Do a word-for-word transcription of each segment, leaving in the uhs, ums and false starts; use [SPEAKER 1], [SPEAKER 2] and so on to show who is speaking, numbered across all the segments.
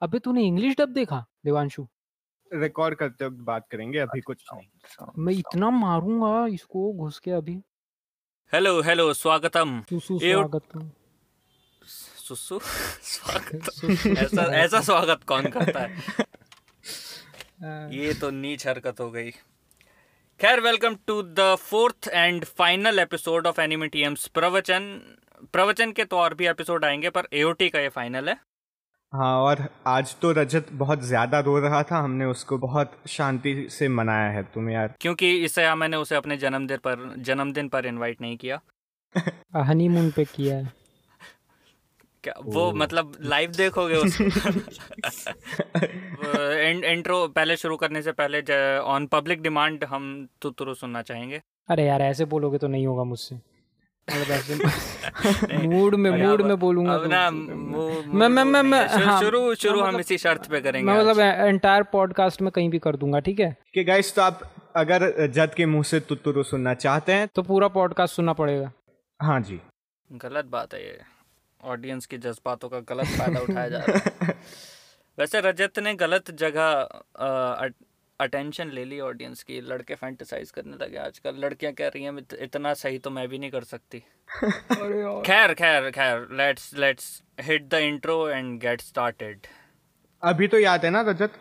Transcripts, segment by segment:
[SPEAKER 1] अबे तूने English dub देखा देवांशु?
[SPEAKER 2] रिकॉर्ड करते वक्त बात करेंगे, अभी कुछ नहीं।
[SPEAKER 1] मैं इतना मारूंगा इसको घुस के अभी।
[SPEAKER 3] हेलो हेलो स्वागतम।
[SPEAKER 1] सुसु
[SPEAKER 3] ये उठ-
[SPEAKER 1] स्वागतम।
[SPEAKER 3] सुसु स्वागतम।
[SPEAKER 1] सुसु
[SPEAKER 3] ऐसा ऐसा स्वागत कौन करता है?
[SPEAKER 1] आ,
[SPEAKER 3] ये तो नीच हरकत हो गई। खैर, welcome to the fourth and final episode of anime TMs प्रवचन। प्रवचन के तो और भी एपिसोड आएंगे, पर एओटी का ये फाइनल है।
[SPEAKER 2] हाँ, और आज तो रजत बहुत ज्यादा रो रहा था, हमने उसको बहुत शांति से मनाया है। तुम यार,
[SPEAKER 3] क्योंकि इससे मैंने उसे अपने जन्मदिन पर जन्मदिन पर इनवाइट नहीं किया।
[SPEAKER 1] हनीमून पे किया है।
[SPEAKER 3] क्या वो मतलब लाइव देखोगे उसको? इंट्रो पहले शुरू करने से पहले ऑन पब्लिक डिमांड हम तुतुरु सुनना चाहेंगे।
[SPEAKER 1] अरे यार ऐसे बोलोगे तो नहीं होगा मुझसे। मतलब ऐसे मूड में मूड में बोलूंगा
[SPEAKER 3] अब
[SPEAKER 1] तो
[SPEAKER 3] ना
[SPEAKER 1] मैं मैं मैं मैं हाँ,
[SPEAKER 3] शुरू शुरू
[SPEAKER 1] मैं
[SPEAKER 3] हम
[SPEAKER 1] मतलब-
[SPEAKER 3] इसी शर्त पे करेंगे।
[SPEAKER 1] मैं
[SPEAKER 3] आज।
[SPEAKER 1] मतलब एंटायर पॉडकास्ट में कहीं भी कर दूंगा, ठीक है?
[SPEAKER 2] कि गाइस, तो आप अगर रजत के मुंह से तुतुरु सुनना चाहते हैं
[SPEAKER 1] तो पूरा पॉडकास्ट सुनना पड़ेगा।
[SPEAKER 2] हाँ जी।
[SPEAKER 3] गलत बात है ये, ऑडियंस के जज्बातों का गलत फायदा उठाया जा रहा है। वैसे रजत ने गलत जगह अटेंशन ले ली ऑडियंस की। लड़के फैंटेसाइज करने लगे आजकल। लड़कियां कह रही हैं "इत- इतना सही तो मैं भी नहीं कर सकती"। खैर खैर खैर let's let's hit the intro and get started.
[SPEAKER 2] अभी तो याद है ना रजत?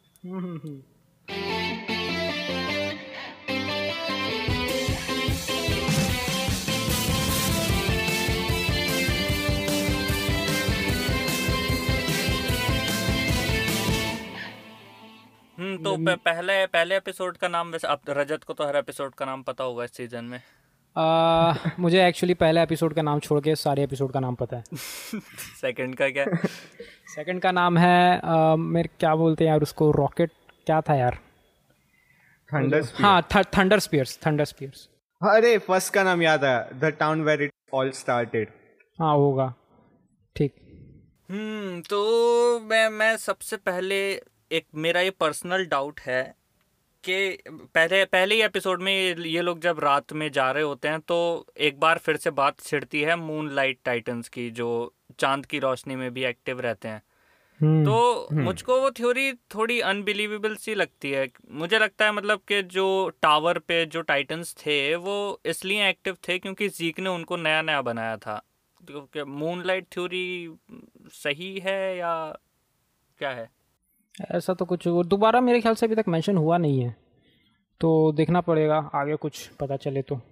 [SPEAKER 3] हम्म तो प- पहले पहले एपिसोड का नाम, वैसे अब रजत को तो हर एपिसोड का नाम पता होगा इस सीजन में।
[SPEAKER 1] आ, मुझे एक्चुअली पहले एपिसोड का नाम छोड़ के सारे एपिसोड का नाम पता है।
[SPEAKER 3] सेकंड का क्या?
[SPEAKER 1] सेकंड का नाम है आ, मेरे क्या बोलते हैं यार उसको, रॉकेट क्या था यार?
[SPEAKER 2] थंडर
[SPEAKER 1] हाँ, थंडर स्पीयर्स। Thunder spears.
[SPEAKER 2] अरे फर्स्ट का नाम याद है, the town where it all started.
[SPEAKER 1] हाँ होगा, ठीक।
[SPEAKER 3] हम्म तो मैं मैं सबसे पहले एक मेरा ये पर्सनल डाउट है कि पहले पहले ही एपिसोड में ये, ये लोग जब रात में जा रहे होते हैं तो एक बार फिर से बात छिड़ती है मून लाइट टाइटन्स की, जो चांद की रोशनी में भी एक्टिव रहते हैं। तो मुझको वो थ्योरी थोड़ी अनबिलीवेबल सी लगती है। मुझे लगता है मतलब कि जो टावर पे जो टाइटन्स थे वो इसलिए एक्टिव थे क्योंकि जीक ने उनको नया नया बनाया था। तो मूनलाइट थ्योरी सही है या क्या है?
[SPEAKER 1] ऐसा तो कुछ दोबारा मेरे ख्याल से अभी तक मेंशन हुआ नहीं है, तो देखना पड़ेगा आगे कुछ पता चले तो।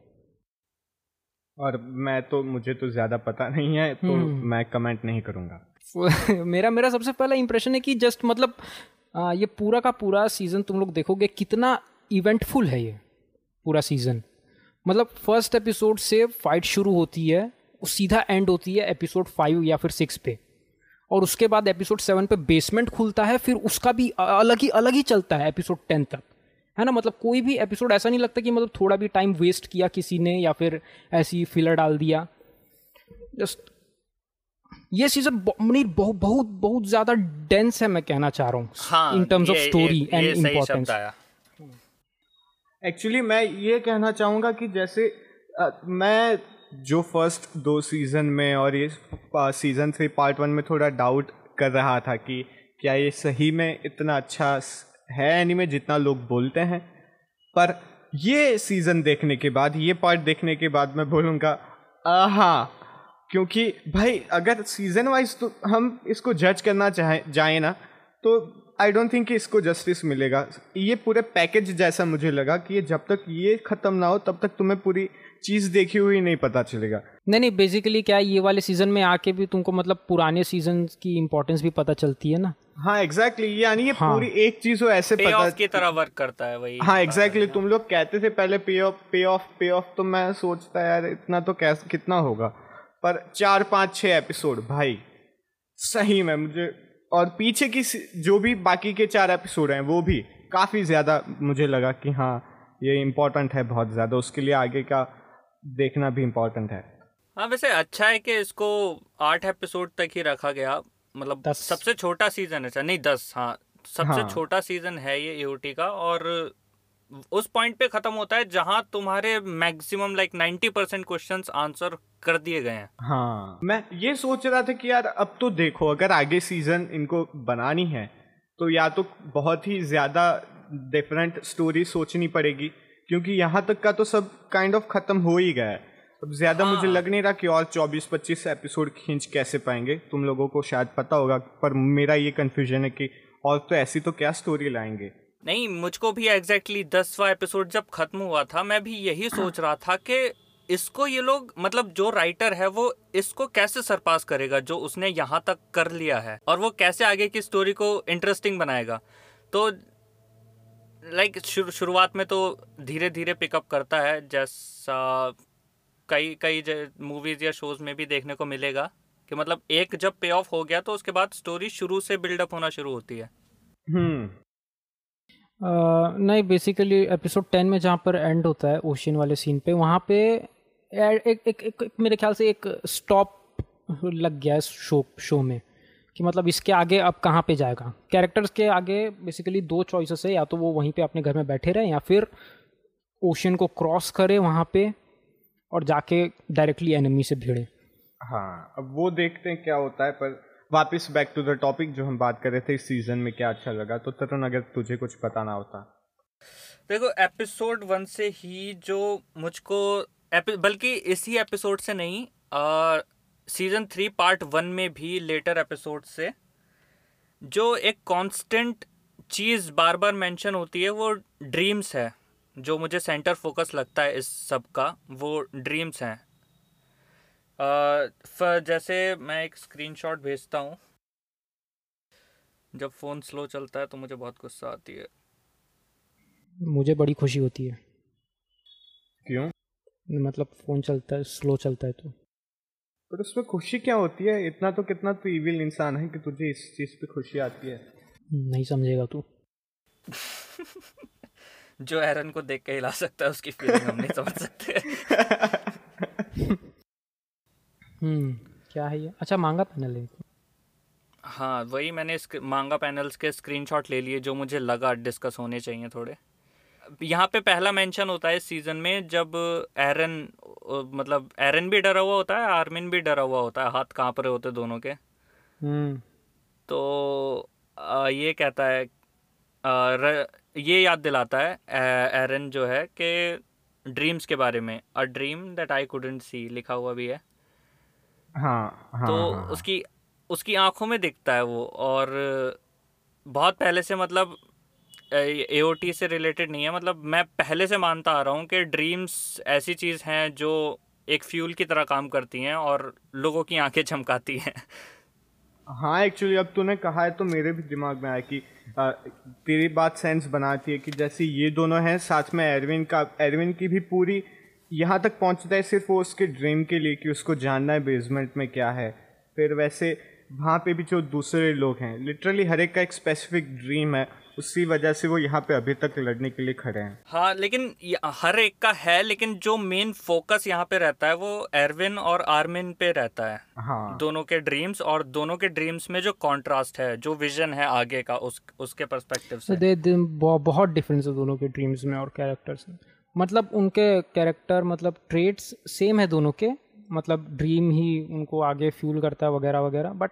[SPEAKER 2] और मैं तो मुझे तो ज्यादा पता नहीं है, तो मैं कमेंट नहीं करूंगा।
[SPEAKER 1] मेरा मेरा सबसे पहला इंप्रेशन है कि जस्ट मतलब आ, ये पूरा का पूरा सीजन तुम लोग देखोगे कितना इवेंटफुल है ये पूरा सीजन। मतलब फर्स्ट एपिसोड से फाइट शुरू होती है, वो सीधा एंड होती है एपिसोड फाइव या फिर सिक्स पे, और उसके बाद एपिसोड सेवन पे बेसमेंट खुलता है, फिर उसका भी अलग ही अलग ही चलता है एपिसोड टेन तक, है ना? मतलब कोई भी एपिसोड ऐसा नहीं लगता कि मतलब थोड़ा भी टाइम वेस्ट किया किसी ने या फिर ऐसी फिलर डाल दिया। जस्ट ये सीजन बहुत बहुत बहुत ज्यादा डेंस है, मैं कहना चाह रहा हूँ,
[SPEAKER 3] हाँ,
[SPEAKER 1] इन टर्म्स ऑफ
[SPEAKER 3] ये-
[SPEAKER 1] स्टोरी
[SPEAKER 3] ये-
[SPEAKER 1] एंड
[SPEAKER 3] ये सही
[SPEAKER 1] इम्पोर्टेंस।
[SPEAKER 3] शब्द आया।
[SPEAKER 2] एक्चुअली मैं ये कहना चाहूँगा कि जैसे अ, मैं जो फर्स्ट दो सीज़न में और ये सीज़न थ्री पार्ट वन में थोड़ा डाउट कर रहा था कि क्या ये सही में इतना अच्छा है एनीमे जितना लोग बोलते हैं, पर ये सीज़न देखने के बाद, ये पार्ट देखने के बाद मैं बोलूँगा हाँ, क्योंकि भाई अगर सीज़न वाइज तो हम इसको जज करना चाहे जाए ना, तो आई डोंट थिंक कि इसको जस्टिस मिलेगा। ये पूरे पैकेज जैसा मुझे लगा कि ये जब तक ये ख़त्म ना हो तब तक तुम्हें पूरी चीज़ देखी हुई नहीं पता चलेगा।
[SPEAKER 1] नहीं नहीं, बेसिकली क्या है, ये वाले सीजन में आके भी तुमको मतलब पुराने सीजन की इम्पोर्टेंस भी पता चलती है ना।
[SPEAKER 2] हाँ एग्जैक्टली exactly, यानी ये
[SPEAKER 1] हाँ।
[SPEAKER 2] पूरी एक चीज़ हो ऐसे
[SPEAKER 3] पे
[SPEAKER 2] पता
[SPEAKER 3] ऑफ की तरह वर्क करता है वही।
[SPEAKER 2] हाँ एग्जैक्टली exactly, तुम लोग कहते थे पहले पे ऑफ पे ऑफ पे ऑफ, तो मैं सोचता यार इतना तो कैसे कितना होगा, पर चार पाँच छः एपिसोड भाई सही में मुझे, और पीछे की जो भी बाकी के चार एपिसोड हैं वो भी काफ़ी ज़्यादा मुझे लगा कि हाँ ये इम्पोर्टेंट है बहुत ज़्यादा, उसके लिए आगे का देखना भी इम्पोर्टेंट है।
[SPEAKER 3] हाँ वैसे अच्छा है कि इसको आठ एपिसोड तक ही रखा गया। मतलब
[SPEAKER 1] दस।
[SPEAKER 3] सबसे छोटा सीजन है, नहीं दस, हाँ सबसे
[SPEAKER 2] हाँ।
[SPEAKER 3] छोटा सीजन है ये एओटी का। और उस पॉइंट पे खत्म होता है जहां तुम्हारे maximum like ninety percent questions answer कर दिए गए हैं।
[SPEAKER 2] हाँ, मैं ये सोच रहा था कि यार अब तो देखो, अगर आगे सीजन इनको बनानी है तो या तो बहुत ही ज़्यादा डिफरेंट स्टोरी सोचनी पड़ेगी, क्योंकि यहाँ तक का तो सब काइंड ऑफ खत्म हो ही गया है। अब ज़्यादा
[SPEAKER 3] हाँ।
[SPEAKER 2] मुझे लग नहीं रहा कि और चौबीस पच्चीस एपिसोड खींच कैसे पाएंगे। तुम लोगों को शायद पता होगा, पर मेरा ये कन्फ्यूजन है कि और तो ऐसी तो क्या स्टोरी लाएंगे।
[SPEAKER 3] नहीं, मुझको भी एग्जैक्टली दसवां एपिसोड जब खत्म हुआ था मैं भी यही सोच रहा था कि इसको ये लोग मतलब जो राइटर है वो इसको कैसे सरपास करेगा जो उसने यहाँ तक कर लिया है, और वो कैसे आगे की स्टोरी को इंटरेस्टिंग बनाएगा। तो लाइक शुरू शुरुआत में तो धीरे धीरे पिकअप करता है, जैसा कई कई मूवीज या शोज में भी देखने को मिलेगा कि मतलब एक जब पे ऑफ हो गया तो उसके बाद स्टोरी शुरू से बिल्डअप होना शुरू होती है।
[SPEAKER 2] हम्म
[SPEAKER 1] Uh, नहीं, बेसिकली एपिसोड टेन में जहाँ पर एंड होता है ओशियन वाले सीन पे, वहाँ पे एक एक, एक, एक, एक मेरे ख्याल से एक स्टॉप लग गया है शो शो में कि मतलब इसके आगे अब कहाँ पे जाएगा। कैरेक्टर्स के आगे बेसिकली दो चॉइसेस है, या तो वो वहीं पे अपने घर में बैठे रहे या फिर ओशियन को क्रॉस करे वहाँ पे और जाके डायरेक्टली एनिमी से भिड़े।
[SPEAKER 2] हाँ, अब वो देखते हैं क्या होता है। पर वापस बैक टू द टॉपिक जो हम बात कर रहे थे, इस सीजन में क्या अच्छा लगा, तो तरुण अगर तुझे कुछ बताना होता।
[SPEAKER 3] देखो, एपिसोड वन से ही जो मुझको बल्कि इसी एपिसोड से नहीं, आ, सीजन थ्री पार्ट वन में भी लेटर एपिसोड से जो एक कांस्टेंट चीज़ बार बार मेंशन होती है वो ड्रीम्स है। जो मुझे सेंटर फोकस लगता है इस सब का वो ड्रीम्स हैं। uh, जैसे मैं एक स्क्रीनशॉट भेजता हूँ। जब फ़ोन स्लो चलता है तो मुझे बहुत गुस्सा आती है।
[SPEAKER 1] मुझे बड़ी खुशी होती है।
[SPEAKER 2] क्यों?
[SPEAKER 1] मतलब फ़ोन चलता है, स्लो चलता है तो।
[SPEAKER 2] पर उसमें खुशी क्या होती है? इतना तो कितना तो इविल इंसान है कि तुझे इस चीज़ पे खुशी आती है।
[SPEAKER 1] नहीं समझेगा तू।
[SPEAKER 3] जो एरन को देख के हिला सकता है उसकी फीलिंग हम नहीं समझ सकते।
[SPEAKER 1] हम्म क्या है ये? अच्छा, मांगा पैनल है।
[SPEAKER 3] हाँ, वही मैंने मांगा पैनल्स के स्क्रीनशॉट ले लिए जो मुझे लगा डिस्कस होने चाहिए थोड़े। यहाँ पे पहला मेंशन होता है इस सीजन में जब एरन, मतलब एरन भी डरा हुआ होता है, आर्मिन भी डरा हुआ होता है, हाथ कांप रहे होते दोनों के।
[SPEAKER 1] हम्म
[SPEAKER 3] तो आ, ये कहता है, आ, र, ये याद दिलाता है एरन जो है कि ड्रीम्स के बारे में, a dream that I couldn't see लिखा हुआ भी है।
[SPEAKER 2] हाँ हाँ
[SPEAKER 3] तो
[SPEAKER 2] हाँ, हाँ.
[SPEAKER 3] उसकी उसकी आंखों में दिखता है वो, और बहुत पहले से मतलब एओटी से रिलेटेड नहीं है, मतलब मैं पहले से मानता आ रहा हूँ कि ड्रीम्स ऐसी चीज़ हैं जो एक फ्यूल की तरह काम करती हैं और लोगों की आंखें चमकाती हैं।
[SPEAKER 2] हाँ, एक्चुअली अब तूने कहा है तो मेरे भी दिमाग में आया कि आ, तेरी बात सेंस बनाती है कि जैसे ये दोनों हैं, साथ में एरविन का एरविन की भी पूरी यहाँ तक पहुँचता है सिर्फ वो उसके ड्रीम के लिए कि उसको जानना है बेसमेंट में क्या है। फिर वैसे वहाँ पे भी जो दूसरे लोग हैं, लिटरली हर एक का एक स्पेसिफिक ड्रीम है, उसी वजह से वो यहाँ पे अभी तक लड़ने के लिए खड़े हैं।
[SPEAKER 3] हाँ, लेकिन हर एक का है, लेकिन जो मेन फोकस यहाँ पे रहता है वो एरविन और आर्मिन पे रहता है।
[SPEAKER 2] हाँ,
[SPEAKER 3] दोनों के ड्रीम्स, और दोनों के ड्रीम्स में जो कॉन्ट्रास्ट है, जो विजन है आगे का, उस उसके पर्सपेक्टिव से
[SPEAKER 1] दे, दे, बहुत डिफरेंस है दोनों के ड्रीम्स में और कैरेक्टर्स में। मतलब उनके कैरेक्टर मतलब ट्रेट्स सेम है दोनों के, मतलब ड्रीम ही उनको आगे फ्यूल करता है वगैरह वगैरह, बट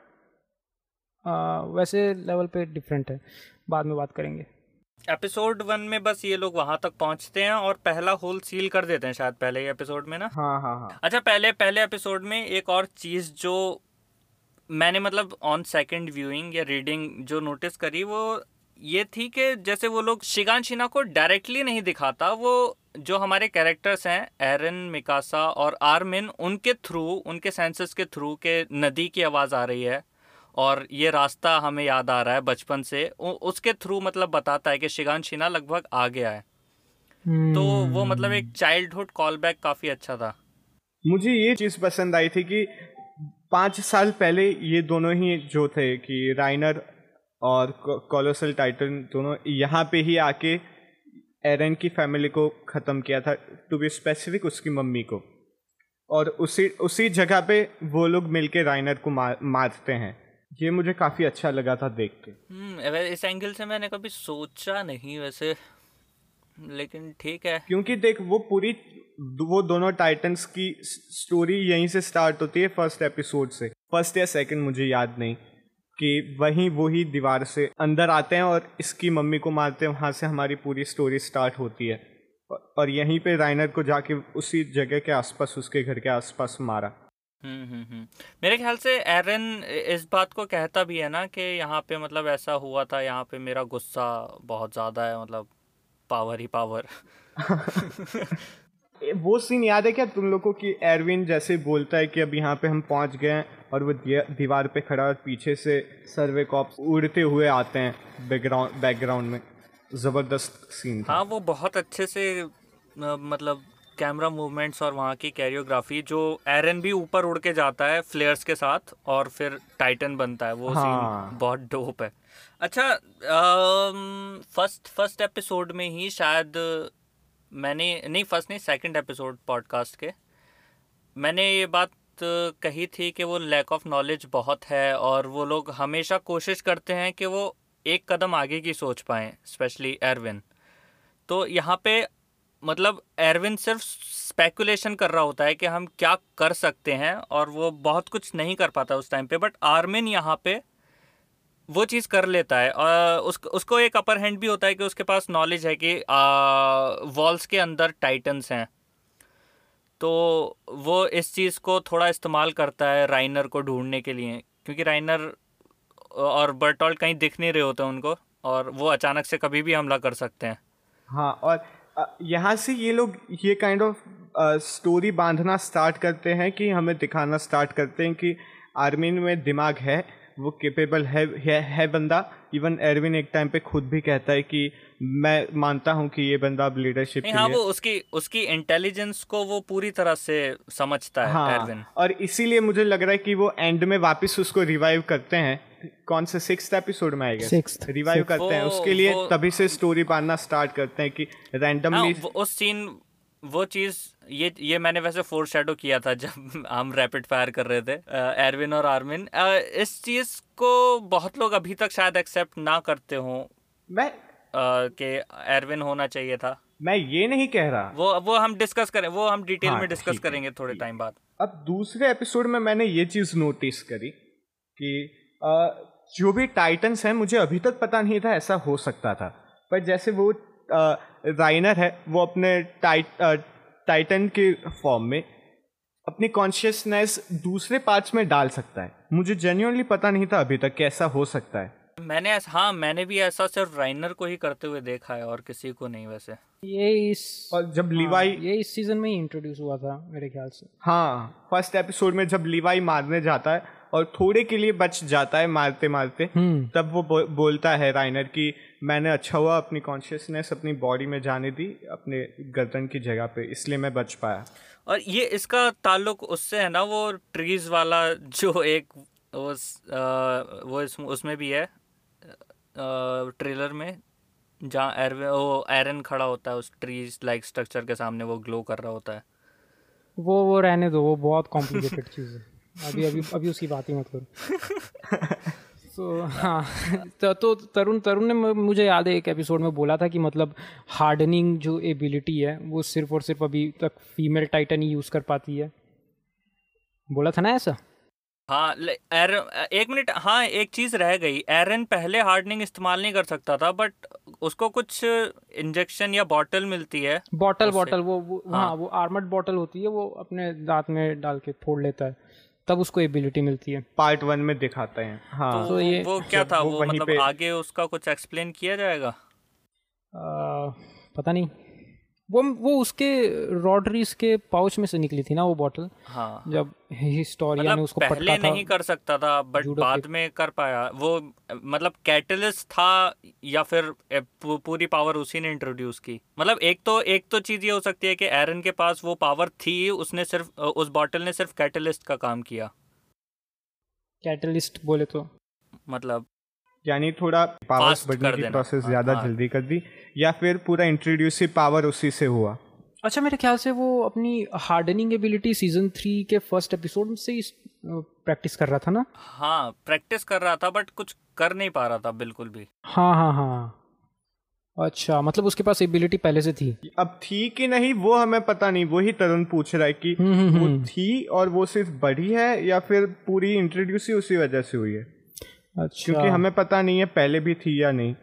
[SPEAKER 1] वैसे लेवल पे डिफरेंट है, बाद में बात करेंगे।
[SPEAKER 3] एपिसोड वन में बस ये लोग वहां तक पहुंचते हैं और पहला होल सील कर देते हैं शायद पहले ही एपिसोड में ना।
[SPEAKER 2] हाँ हाँ हाँ।
[SPEAKER 3] अच्छा, पहले पहले एपिसोड में एक और चीज़ जो मैंने मतलब ऑन सेकंड व्यूइंग या रीडिंग जो नोटिस करी वो ये थी कि जैसे वो लोग शिगानशिना को डायरेक्टली नहीं दिखाता, वो जो हमारे कैरेक्टर्स हैं एरन, मिकासा और आर्मिन, उनके थ्रू, उनके सेंसेस के थ्रू के नदी की आवाज़ आ रही है और ये रास्ता हमें याद आ रहा है बचपन से, उसके थ्रू मतलब बताता है कि शिगानशिना लगभग आ गया है। hmm. तो वो मतलब एक चाइल्डहुड कॉल बैक काफ़ी अच्छा था।
[SPEAKER 2] मुझे ये चीज़ पसंद आई थी कि पाँच साल पहले ये दोनों ही जो थे कि राइनर और कोलोसल टाइटन दोनों यहाँ पे ही आके एरन की फैमिली को ख़त्म किया था, टू बी स्पेसिफिक उसकी मम्मी को, और उसी उसी जगह पे वो लोग मिलके राइनर को मार मारते हैं। ये मुझे काफ़ी अच्छा लगा था देख के।
[SPEAKER 3] हम्म इस एंगल से मैंने कभी सोचा नहीं वैसे। लेकिन ठीक है,
[SPEAKER 2] क्योंकि देख वो पूरी वो दोनों टाइटन्स की स्टोरी यहीं से स्टार्ट होती है, फर्स्ट एपिसोड से, फर्स्ट या सेकंड मुझे याद नहीं, कि वहीं वही दीवार से अंदर आते हैं और इसकी मम्मी को मारते हैं, वहाँ से हमारी पूरी स्टोरी स्टार्ट होती है। और यहीं पे राइनर को जाके उसी जगह के आसपास, उसके घर के आसपास मारा।
[SPEAKER 3] हम्म हम्म हम्म मेरे ख्याल से एरन इस बात को कहता भी है ना कि यहाँ पे मतलब ऐसा हुआ था, यहाँ पे मेरा गुस्सा बहुत ज़्यादा है, मतलब पावर ही पावर।
[SPEAKER 2] वो सीन याद है क्या तुम लोगों की? एरविन जैसे बोलता है कि अब यहाँ पे हम पहुँच गए हैं, और वो दीवार पे खड़ा और पीछे से सर्वे कॉप्स उड़ते हुए आते हैं बैकग्राउंड बैकग्राउंड में। ज़बरदस्त सीन था।
[SPEAKER 3] हाँ, वो बहुत अच्छे से मतलब कैमरा मूवमेंट्स और वहाँ की कैरियोग्राफी, जो एरन भी ऊपर उड़ के जाता है फ्लेयर्स के साथ और फिर टाइटन बनता है, वो
[SPEAKER 2] हाँ।
[SPEAKER 3] सीन बहुत डोप है। अच्छा, फर्स्ट फर्स्ट एपिसोड में ही शायद मैंने नहीं फर्स्ट नहीं सेकंड एपिसोड पॉडकास्ट के मैंने ये बात कही थी कि वो लैक ऑफ नॉलेज बहुत है, और वो लोग हमेशा कोशिश करते हैं कि वो एक कदम आगे की सोच पाएँ, स्पेशली एरविन। तो यहाँ पे मतलब एरविन सिर्फ स्पेकुलेशन कर रहा होता है कि हम क्या कर सकते हैं, और वो बहुत कुछ नहीं कर पाता उस टाइम पे, बट आर्मिन यहाँ पे वो चीज़ कर लेता है। और उस, उसको एक अपर हैंड भी होता है कि उसके पास नॉलेज है कि वॉल्स के अंदर टाइटन्स हैं, तो वो इस चीज़ को थोड़ा इस्तेमाल करता है राइनर को ढूंढने के लिए, क्योंकि राइनर और बर्टोल्ट कहीं दिख नहीं रहे होते उनको, और वो अचानक से कभी भी हमला कर सकते हैं।
[SPEAKER 2] हाँ, और यहाँ से ये लोग ये काइंड ऑफ स्टोरी बांधना स्टार्ट करते हैं कि हमें दिखाना स्टार्ट करते हैं कि आर्मिन में दिमाग है, वो कैपेबल है, है है बंदा। इवन एरविन एक टाइम पे खुद भी कहता है कि मैं मानता हूँ कि ये बंदा अब लीडरशिप के लिए।
[SPEAKER 3] हाँ, वो उसकी उसकी इंटेलिजेंस को वो पूरी तरह से समझता है।
[SPEAKER 2] हाँ,
[SPEAKER 3] एरविन।
[SPEAKER 2] और इसीलिए मुझे लग रहा है कि वो एंड में वापस उसको रिवाइव करते हैं। कौन से सिक्स्थ एपिसोड में आएगा
[SPEAKER 1] सिक्स्थ
[SPEAKER 2] रिवाइव करते हैं उसके लिए, तभी से स्टोरी बांधना स्टार्ट करते हैं कि रैंडमली।
[SPEAKER 3] हाँ, उस सीन वो चीज़ ये ये मैंने वैसे फोर शैडो किया था जब हम रैपिड फायर कर रहे थे एरविन और आर्मिन। इस चीज़ को बहुत लोग अभी तक शायद एक्सेप्ट ना करते हों
[SPEAKER 2] मैं
[SPEAKER 3] कि एरविन होना चाहिए था।
[SPEAKER 2] मैं ये नहीं कह रहा,
[SPEAKER 3] वो वो हम डिस्कस करें, वो हम डिटेल
[SPEAKER 2] हाँ,
[SPEAKER 3] में डिस्कस करेंगे थोड़े टाइम बाद।
[SPEAKER 2] अब दूसरे एपिसोड में मैंने ये चीज़ नोटिस करी कि आ, जो भी टाइटन्स हैं, मुझे अभी तक पता नहीं था ऐसा हो सकता था, पर जैसे वो राइनर है, वो अपने टाइट टाइटन के फॉर्म में अपनी कॉन्शियसनेस दूसरे पार्ट्स में डाल सकता है। मुझे जेन्युइनली पता नहीं था अभी तक कैसा हो सकता है।
[SPEAKER 3] मैंने ऐसा हाँ मैंने भी ऐसा सिर्फ राइनर को ही करते हुए देखा है और किसी को नहीं। वैसे
[SPEAKER 1] ये इस
[SPEAKER 2] और जब
[SPEAKER 1] हाँ,
[SPEAKER 2] लिवाई
[SPEAKER 1] ये इस सीजन में ही इंट्रोड्यूस हुआ था मेरे ख्याल से।
[SPEAKER 2] हाँ, फर्स्ट एपिसोड में जब लिवाई मारने जाता है और थोड़े के लिए बच जाता है मारते मारते, तब वो बो, बोलता है राइनर कि मैंने अच्छा हुआ अपनी कॉन्शियसनेस अपनी बॉडी में जाने दी अपने गर्दन की जगह पे, इसलिए मैं बच पाया।
[SPEAKER 3] और ये इसका ताल्लुक उससे है ना, वो ट्रीज वाला जो एक वो आ, वो इस, उसमें भी है आ, ट्रेलर में, जहाँ एरविन वो एरन खड़ा होता है उस ट्रीज लाइक स्ट्रक्चर के सामने, वो ग्लो कर रहा होता है।
[SPEAKER 1] वो वो रहने दो, वो बहुत कॉम्प्लिकेटेड चीज़ है, अभी अभी अभी उसकी बात ही मत करो। तो हाँ, तो, तो तरुण तरुण ने मुझे याद है एक एपिसोड में बोला था कि मतलब हार्डनिंग जो एबिलिटी है वो सिर्फ और सिर्फ अभी तक फीमेल टाइटन ही यूज़ कर पाती है, बोला था ना ऐसा?
[SPEAKER 3] हाँ, एरन एक मिनट, हाँ एक चीज़ रह गई, एरन पहले हार्डनिंग इस्तेमाल नहीं कर सकता था, बट उसको कुछ इंजेक्शन या बॉटल मिलती है।
[SPEAKER 1] बॉटल बॉटल वो, वो हाँ, हाँ वो आर्मर्ड बॉटल होती है, वो अपने दांत में डाल के फोड़ लेता है, तब उसको एबिलिटी मिलती है।
[SPEAKER 2] पार्ट वन में दिखाते हैं। हाँ,
[SPEAKER 3] तो, तो ये वो क्या था, वो, वो मतलब आगे उसका कुछ एक्सप्लेन किया जाएगा?
[SPEAKER 1] आ, पता नहीं, वो वो उसके रॉड्रीज के पाउच में से निकली थी ना वो बॉटल। हाँ, जब हिस्टोरिया
[SPEAKER 3] मतलब
[SPEAKER 1] ने उसको
[SPEAKER 3] पहले
[SPEAKER 1] पटका था,
[SPEAKER 3] नहीं कर सकता था बट बाद में कर पाया वो, मतलब कैटलिस्ट था या फिर पूरी पावर उसी ने इंट्रोड्यूस की। मतलब एक तो एक तो चीज़ ये हो सकती है कि एरन के पास वो पावर थी, उसने सिर्फ उस बॉटल ने सिर्फ कैटलिस्ट का काम किया।
[SPEAKER 1] कैटलिस्ट बोले तो
[SPEAKER 2] मतलब यानी थोड़ा पावर्स बढ़ने की प्रोसेस ज़्यादा जल्दी कर दी, या फिर पूरा इंट्रोड्यूसिव पावर उसी से हुआ।
[SPEAKER 1] अच्छा, मेरे ख्याल से वो अपनी हार्डनिंग एबिलिटी सीजन थ्री के फर्स्ट एपिसोड से ही प्रैक्टिस कर रहा था ना?
[SPEAKER 3] हाँ, प्रैक्टिस कर रहा था बट कुछ कर नहीं पा रहा था बिल्कुल भी।
[SPEAKER 1] हाँ हाँ हाँ अच्छा, मतलब उसके पास एबिलिटी पहले से थी।
[SPEAKER 2] अब थी कि नहीं वो हमें पता नहीं, वही तरुण पूछ रहा है कि वो थी और वो सिर्फ बढ़ी है या फिर पूरी इंट्रोड्यूस ही उसी वजह से हुई है।
[SPEAKER 1] अच्छा,
[SPEAKER 2] क्योंकि हमें पता नहीं है पहले भी थी या नहीं।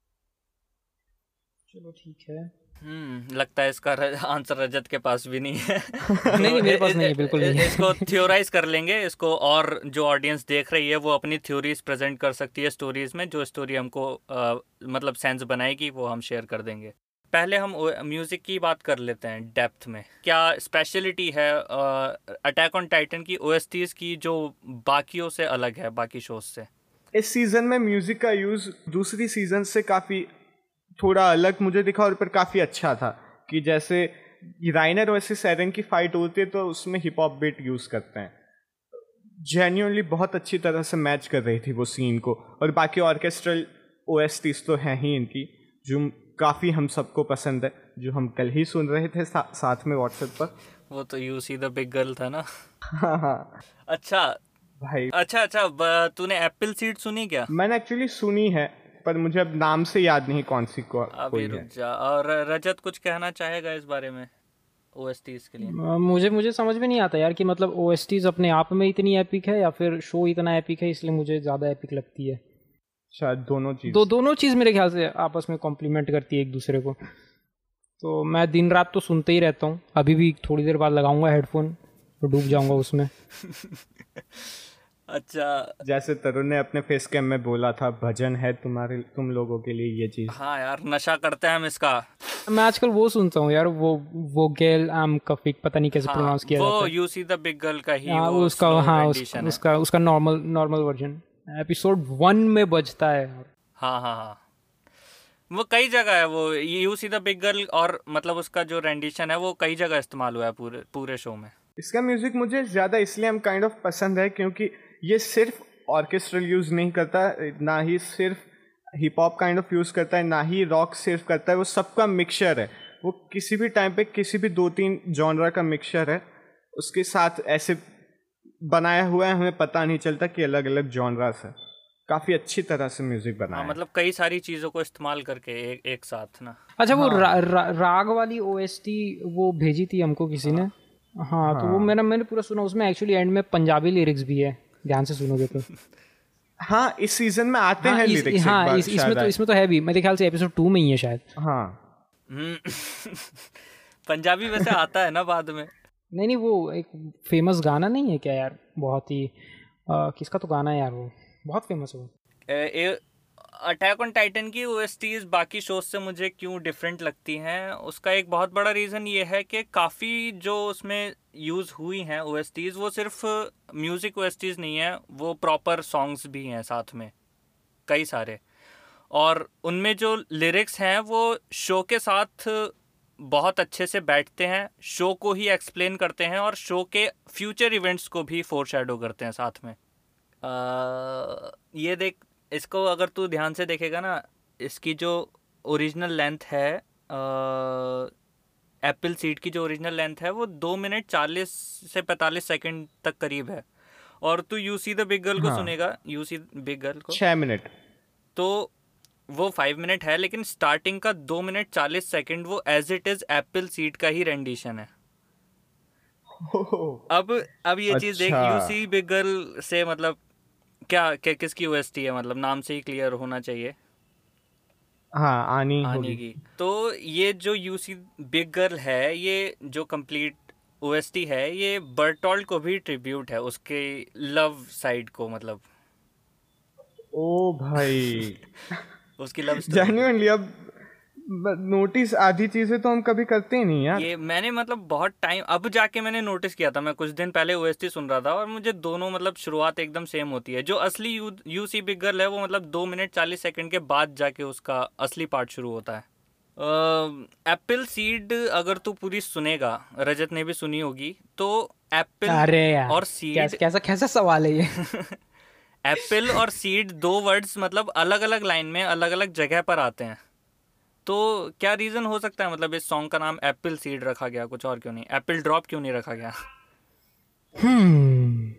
[SPEAKER 1] चलो ठीक है।
[SPEAKER 3] हम्म लगता है इसका आंसर रजत के पास भी नहीं है।
[SPEAKER 1] नहीं नहीं, मेरे पास नहीं है, बिल्कुल नहीं है।
[SPEAKER 3] इसको थ्योराइज कर लेंगे इसको, और जो ऑडियंस देख रही है वो अपनी थ्योरीज प्रेजेंट कर सकती है स्टोरीज में। जो स्टोरी हमको आ, मतलब सेंस बनाएगी वो हम शेयर कर देंगे। पहले हम म्यूजिक की बात कर लेते हैं डेप्थ में। क्या स्पेशलिटी है अटैक ऑन टाइटन की ओएसटीज की जो बाकियों से अलग है, बाकी शोज से?
[SPEAKER 2] इस सीजन में म्यूजिक का यूज दूसरी सीजन से काफी थोड़ा अलग मुझे दिखा और पर काफी अच्छा था। कि जैसे राइनर वर्सेस एरन की फाइट होती है तो उसमें हिप हॉप बीट यूज करते हैं, जेन्युइनली बहुत अच्छी तरह से मैच कर रही थी वो सीन को। और बाकी ऑर्केस्ट्रल ओएसटीज तो हैं ही इनकी जो काफी हम सबको पसंद है, जो हम कल ही सुन रहे थे सा, साथ में व्हाट्सएप पर।
[SPEAKER 3] वो तो you see the big girl था ना।
[SPEAKER 2] हाँ हाँ
[SPEAKER 3] अच्छा
[SPEAKER 2] भाई,
[SPEAKER 3] अच्छा अच्छा ब- तूने एप्पल सीड सुनी क्या?
[SPEAKER 2] मैंने एक्चुअली सुनी है पर मुझे अब नाम से याद नहीं कौन सी को,
[SPEAKER 3] अभी
[SPEAKER 2] कोई
[SPEAKER 3] रुक
[SPEAKER 2] है।
[SPEAKER 3] जा। और रजत कुछ कहना चाहेगा इस बारे में ओएसटीज के लिए?
[SPEAKER 1] अ, मुझे मुझे समझ में नहीं आता यार कि मतलब ओएसटीज अपने आप में इतनी एपिक है या फिर शो इतना एपिक है इसलिए मुझे ज़्यादा एपिक लगती है।
[SPEAKER 2] शायद दोनों चीज।
[SPEAKER 1] दो दोनों चीज़ मेरे ख्याल से आपस में कॉम्प्लीमेंट करती है एक दूसरे को। तो मैं दिन रात तो सुनते ही रहता हूँ, अभी भी थोड़ी देर बाद लगाऊंगा हेडफोन तो डूब जाऊंगा उसमें।
[SPEAKER 3] अच्छा,
[SPEAKER 2] जैसे तरुण ने अपने फेस कैम में बोला था, भजन है तुम्हारे तुम लोगों के लिए ये चीज।
[SPEAKER 3] हाँ यार, नशा करते हैं हम इसका।
[SPEAKER 1] मैं आजकल वो सुनता हूँ यार, वो वो गेल आम कफिक, पता नहीं कैसे
[SPEAKER 3] हाँ,
[SPEAKER 1] प्रोनाउंस किया
[SPEAKER 3] वो
[SPEAKER 1] जाता है।
[SPEAKER 3] You see the big girl का ही
[SPEAKER 1] हाँ,
[SPEAKER 3] वो
[SPEAKER 1] उसका
[SPEAKER 3] slow
[SPEAKER 1] हाँ उस,
[SPEAKER 3] rendition है।
[SPEAKER 1] उसका उसका normal normal version episode one में बजता है।
[SPEAKER 3] हाँ हाँ हाँ, वो कई जगह है वो you see the big girl, और मतलब उसका जो रेंडिशन है वो कई जगह इस्तेमाल हुआ है पूरे पूरे शो में।
[SPEAKER 2] इसका म्यूजिक मुझे ज्यादा इसलिए हम काइंड ऑफ पसंद है क्योंकि ये सिर्फ ऑर्केस्ट्रल यूज नहीं करता, ना ही सिर्फ hip hop kind of use करता है, ना ही रॉक सिर्फ करता है। वो सबका मिक्सचर है। वो किसी भी टाइम पे किसी भी दो तीन जॉनरा का मिक्सचर है, उसके साथ ऐसे बनाया हुआ है, हमें पता नहीं चलता कि अलग अलग जॉनरास है। काफी अच्छी तरह से म्यूजिक बनाया
[SPEAKER 3] हाँ,
[SPEAKER 2] है।
[SPEAKER 3] मतलब कई सारी चीजों को इस्तेमाल करके एक एक साथ ना।
[SPEAKER 1] अच्छा, वो रा, रा, राग वाली ओएसटी वो भेजी थी हमको किसी ने। हाँ, तो वो मैंने मैंने पूरा सुना। उसमें एक्चुअली एंड में पंजाबी लिरिक्स भी है, ध्यान से सुनोगे तो।
[SPEAKER 2] हाँ, इस सीजन में आते
[SPEAKER 1] हाँ,
[SPEAKER 2] हैं
[SPEAKER 1] इस,
[SPEAKER 2] लिरिक्स।
[SPEAKER 1] हाँ
[SPEAKER 2] एक बार
[SPEAKER 1] इस, इसमें
[SPEAKER 2] शायद
[SPEAKER 1] तो
[SPEAKER 2] आए।
[SPEAKER 1] इसमें तो है भी, मेरे ख्याल से एपिसोड टू में ही है शायद।
[SPEAKER 2] हाँ,
[SPEAKER 3] हम्म, पंजाबी वैसे आता है ना बाद में।
[SPEAKER 1] नहीं नहीं, वो एक फेमस गाना नहीं है क्या यार, बहुत ही आ, किसका तो गाना है यार, वो बहुत फेमस है वो।
[SPEAKER 3] अटैक ऑन टाइटन की ओएसटीज बाकी शोज से मुझे क्यों डिफरेंट लगती हैं, उसका एक बहुत बड़ा रीज़न ये है कि काफ़ी जो उसमें यूज़ हुई हैं ओएसटीज वो सिर्फ म्यूज़िक ओएसटीज नहीं है, वो प्रॉपर सॉन्ग्स भी हैं साथ में कई सारे। और उनमें जो लिरिक्स हैं वो शो के साथ बहुत अच्छे से बैठते हैं, शो को ही एक्सप्लेन करते हैं और शो के फ्यूचर इवेंट्स को भी फोरशैडो करते हैं साथ में। आ, ये देख, इसको अगर तू ध्यान से देखेगा ना, इसकी जो ओरिजिनल लेंथ है, एप्पल सीड की जो ओरिजिनल लेंथ है वो दो मिनट चालीस से पैंतालीस सेकंड तक करीब है। और तू you see the big girl को
[SPEAKER 2] हाँ।
[SPEAKER 3] सुनेगा, यू सी बिग गर्ल को,
[SPEAKER 2] छह मिनट
[SPEAKER 3] तो वो फाइव मिनट है, लेकिन स्टार्टिंग का दो मिनट चालीस सेकंड वो as it is apple seed का ही रेंडिशन है। अब अब ये चीज़ देख,
[SPEAKER 2] अच्छा।
[SPEAKER 3] यू सी बिग गर्ल से मतलब क्या, क्या किसकी ओएसटी है, मतलब नाम से ही क्लियर होना चाहिए,
[SPEAKER 2] हाँ, आनी
[SPEAKER 3] आने
[SPEAKER 2] होगी।
[SPEAKER 3] की। तो ये जो यू सी बिग गर्ल है, ये जो कंप्लीट ओएसटी है, ये बर्टोल्ट को भी ट्रिब्यूट है, उसके लव साइड को, मतलब
[SPEAKER 2] ओ भाई,
[SPEAKER 3] उसकी लव स्टोरी।
[SPEAKER 2] जेन्युइनली अब नोटिस आधी चीजें तो हम कभी करते ही नहीं यार।
[SPEAKER 3] ये मैंने मतलब बहुत टाइम अब जाके मैंने नोटिस किया था। मैं कुछ दिन पहले ओएसटी सुन रहा था और मुझे दोनों मतलब शुरुआत एकदम सेम होती है। जो असली you you see big girl है वो मतलब दो मिनट चालीस सेकंड के बाद जाके उसका असली पार्ट शुरू होता है। एप्पल सीड अगर तू पूरी सुनेगा, रजत ने भी सुनी होगी, तो एप्पल
[SPEAKER 1] अरे यार,
[SPEAKER 3] और सीड,
[SPEAKER 1] कैसा कैसा कैसा सवाल है ये।
[SPEAKER 3] एप्पल और सीड दो वर्ड्स मतलब अलग अलग लाइन में अलग अलग जगह पर आते हैं। तो क्या रीज़न हो सकता है, मतलब इस सॉन्ग का नाम एप्पल सीड रखा गया, कुछ और क्यों नहीं, एप्पल ड्रॉप क्यों नहीं रखा गया?
[SPEAKER 1] Hmm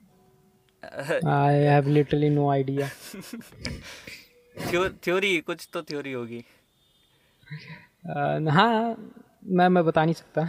[SPEAKER 1] I have literally no idea.
[SPEAKER 3] Theory, कुछ तो थ्योरी होगी।
[SPEAKER 1] uh, हाँ मैं मैं बता नहीं सकता.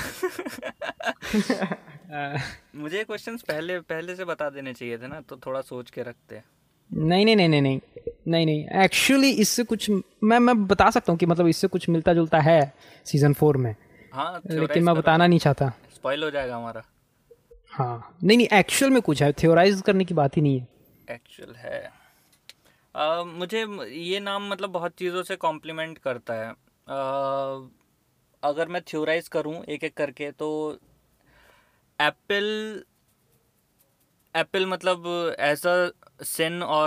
[SPEAKER 1] uh,
[SPEAKER 3] मुझे क्वेश्चंस पहले पहले से बता देने चाहिए थे ना, तो थोड़ा सोच के रखते.
[SPEAKER 1] नहीं नहीं नहीं नहीं नहीं नहीं नहीं एक्चुअली इससे कुछ मैं मैं बता सकता हूँ कि मतलब इससे कुछ मिलता जुलता है सीजन फोर में.
[SPEAKER 3] हाँ
[SPEAKER 1] लेकिन मैं बताना नहीं चाहता,
[SPEAKER 3] स्पॉइल हो जाएगा हमारा.
[SPEAKER 1] हाँ नहीं नहीं एक्चुअल में कुछ है, थ्योराइज करने की बात ही नहीं है.
[SPEAKER 3] एक्चुअल है. uh, मुझे ये नाम मतलब बहुत चीज़ों से कॉम्प्लीमेंट करता है. uh, अगर मैं थ्योराइज करूँ एक एक करके तो एप्पल एप्पल मतलब एज अ सिन और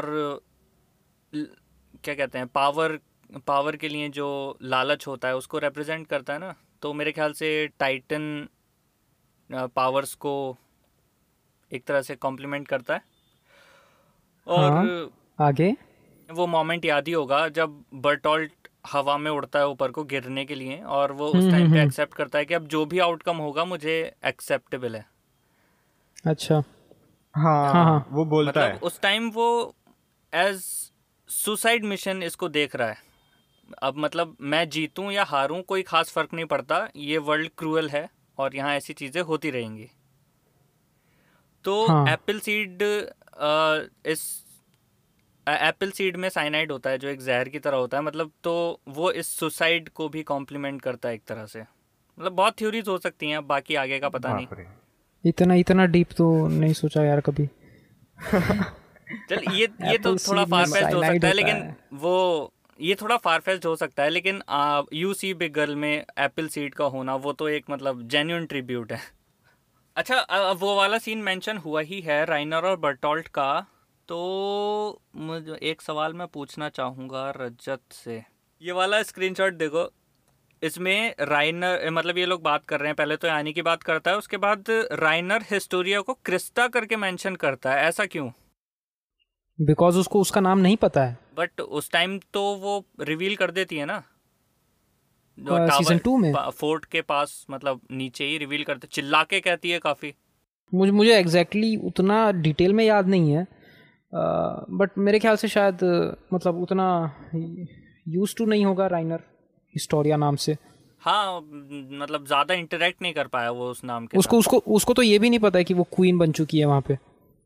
[SPEAKER 3] क्या कहते हैं पावर पावर के लिए जो लालच होता है उसको रिप्रेजेंट करता है ना. तो मेरे ख्याल से टाइटन पावर्स को एक तरह से कॉम्प्लीमेंट करता है. और
[SPEAKER 1] हाँ, आगे
[SPEAKER 3] वो मोमेंट याद ही होगा जब बर्टॉल्ट हवा में उड़ता है ऊपर को गिरने के लिए, और वो उस टाइम पे एक्सेप्ट करता है कि अब जो भी आउटकम होगा मुझे एक्सेप्टेबल है.
[SPEAKER 1] अच्छा
[SPEAKER 2] हाँ,
[SPEAKER 1] हाँ हाँ
[SPEAKER 2] वो बोलता
[SPEAKER 3] मतलब
[SPEAKER 2] है.
[SPEAKER 3] उस टाइम वो एज सुसाइड मिशन इसको देख रहा है. अब मतलब मैं जीतूं या हारूं कोई खास फर्क नहीं पड़ता, ये वर्ल्ड क्रूअल है और यहाँ ऐसी चीज़ें होती रहेंगी. तो
[SPEAKER 1] हाँ
[SPEAKER 3] एप्पल सीड इस एप्पल सीड में साइनाइड होता है जो एक जहर की तरह होता है, मतलब तो वो इस सुसाइड को भी कॉम्प्लीमेंट करता है एक तरह से. मतलब बहुत थ्योरीज हो सकती हैं, बाकी आगे का पता नहीं.
[SPEAKER 2] बाप रे.
[SPEAKER 1] इतना इतना डीप तो नहीं सोचा यार कभी.
[SPEAKER 3] चल ये ये तो
[SPEAKER 1] Apple
[SPEAKER 3] थोड़ा
[SPEAKER 1] seed में
[SPEAKER 3] फारफेच्ड हो
[SPEAKER 1] cyanide
[SPEAKER 3] सकता है,
[SPEAKER 1] होता
[SPEAKER 3] लेकिन
[SPEAKER 1] है.
[SPEAKER 3] वो ये थोड़ा फारफेच्ड हो सकता है, लेकिन यू सी बिग गर्ल में एप्पल सीड का होना वो तो एक मतलब जेन्युइन ट्रिब्यूट है. अच्छा, अ, वो वाला सीन मेंशन हुआ ही है राइनर और बर्टॉल्ट का, तो मुझे एक सवाल मैं पूछना चाहूँगा रजत से. ये वाला स्क्रीनशॉट देखो, इसमें राइनर मतलब ये लोग बात कर रहे हैं, पहले तो यानी की बात करता है, उसके बाद राइनर हिस्टोरिया को क्रिस्टा करके मेंशन करता है. ऐसा क्यों?
[SPEAKER 1] बिकॉज उसको उसका नाम नहीं पता है.
[SPEAKER 3] बट उस टाइम तो वो रिवील कर देती है ना, जो
[SPEAKER 1] Uh,
[SPEAKER 3] टावर
[SPEAKER 1] season two में?
[SPEAKER 3] फोर्ट के पास मतलब नीचे ही रिवील करते, चिल्ला के कहती है काफी.
[SPEAKER 1] मुझे मुझे एग्जैक्टली exactly उतना डिटेल में याद नहीं है, बट uh, मेरे ख्याल से शायद uh, मतलब उतना यूज टू नहीं होगा राइनर हिस्टोरिया नाम से.
[SPEAKER 3] हाँ मतलब ज्यादा इंटरेक्ट नहीं कर पाया वो उस नाम के
[SPEAKER 1] उसको उसको उसको तो ये भी नहीं पता है कि वो क्वीन बन चुकी है वहाँ पे.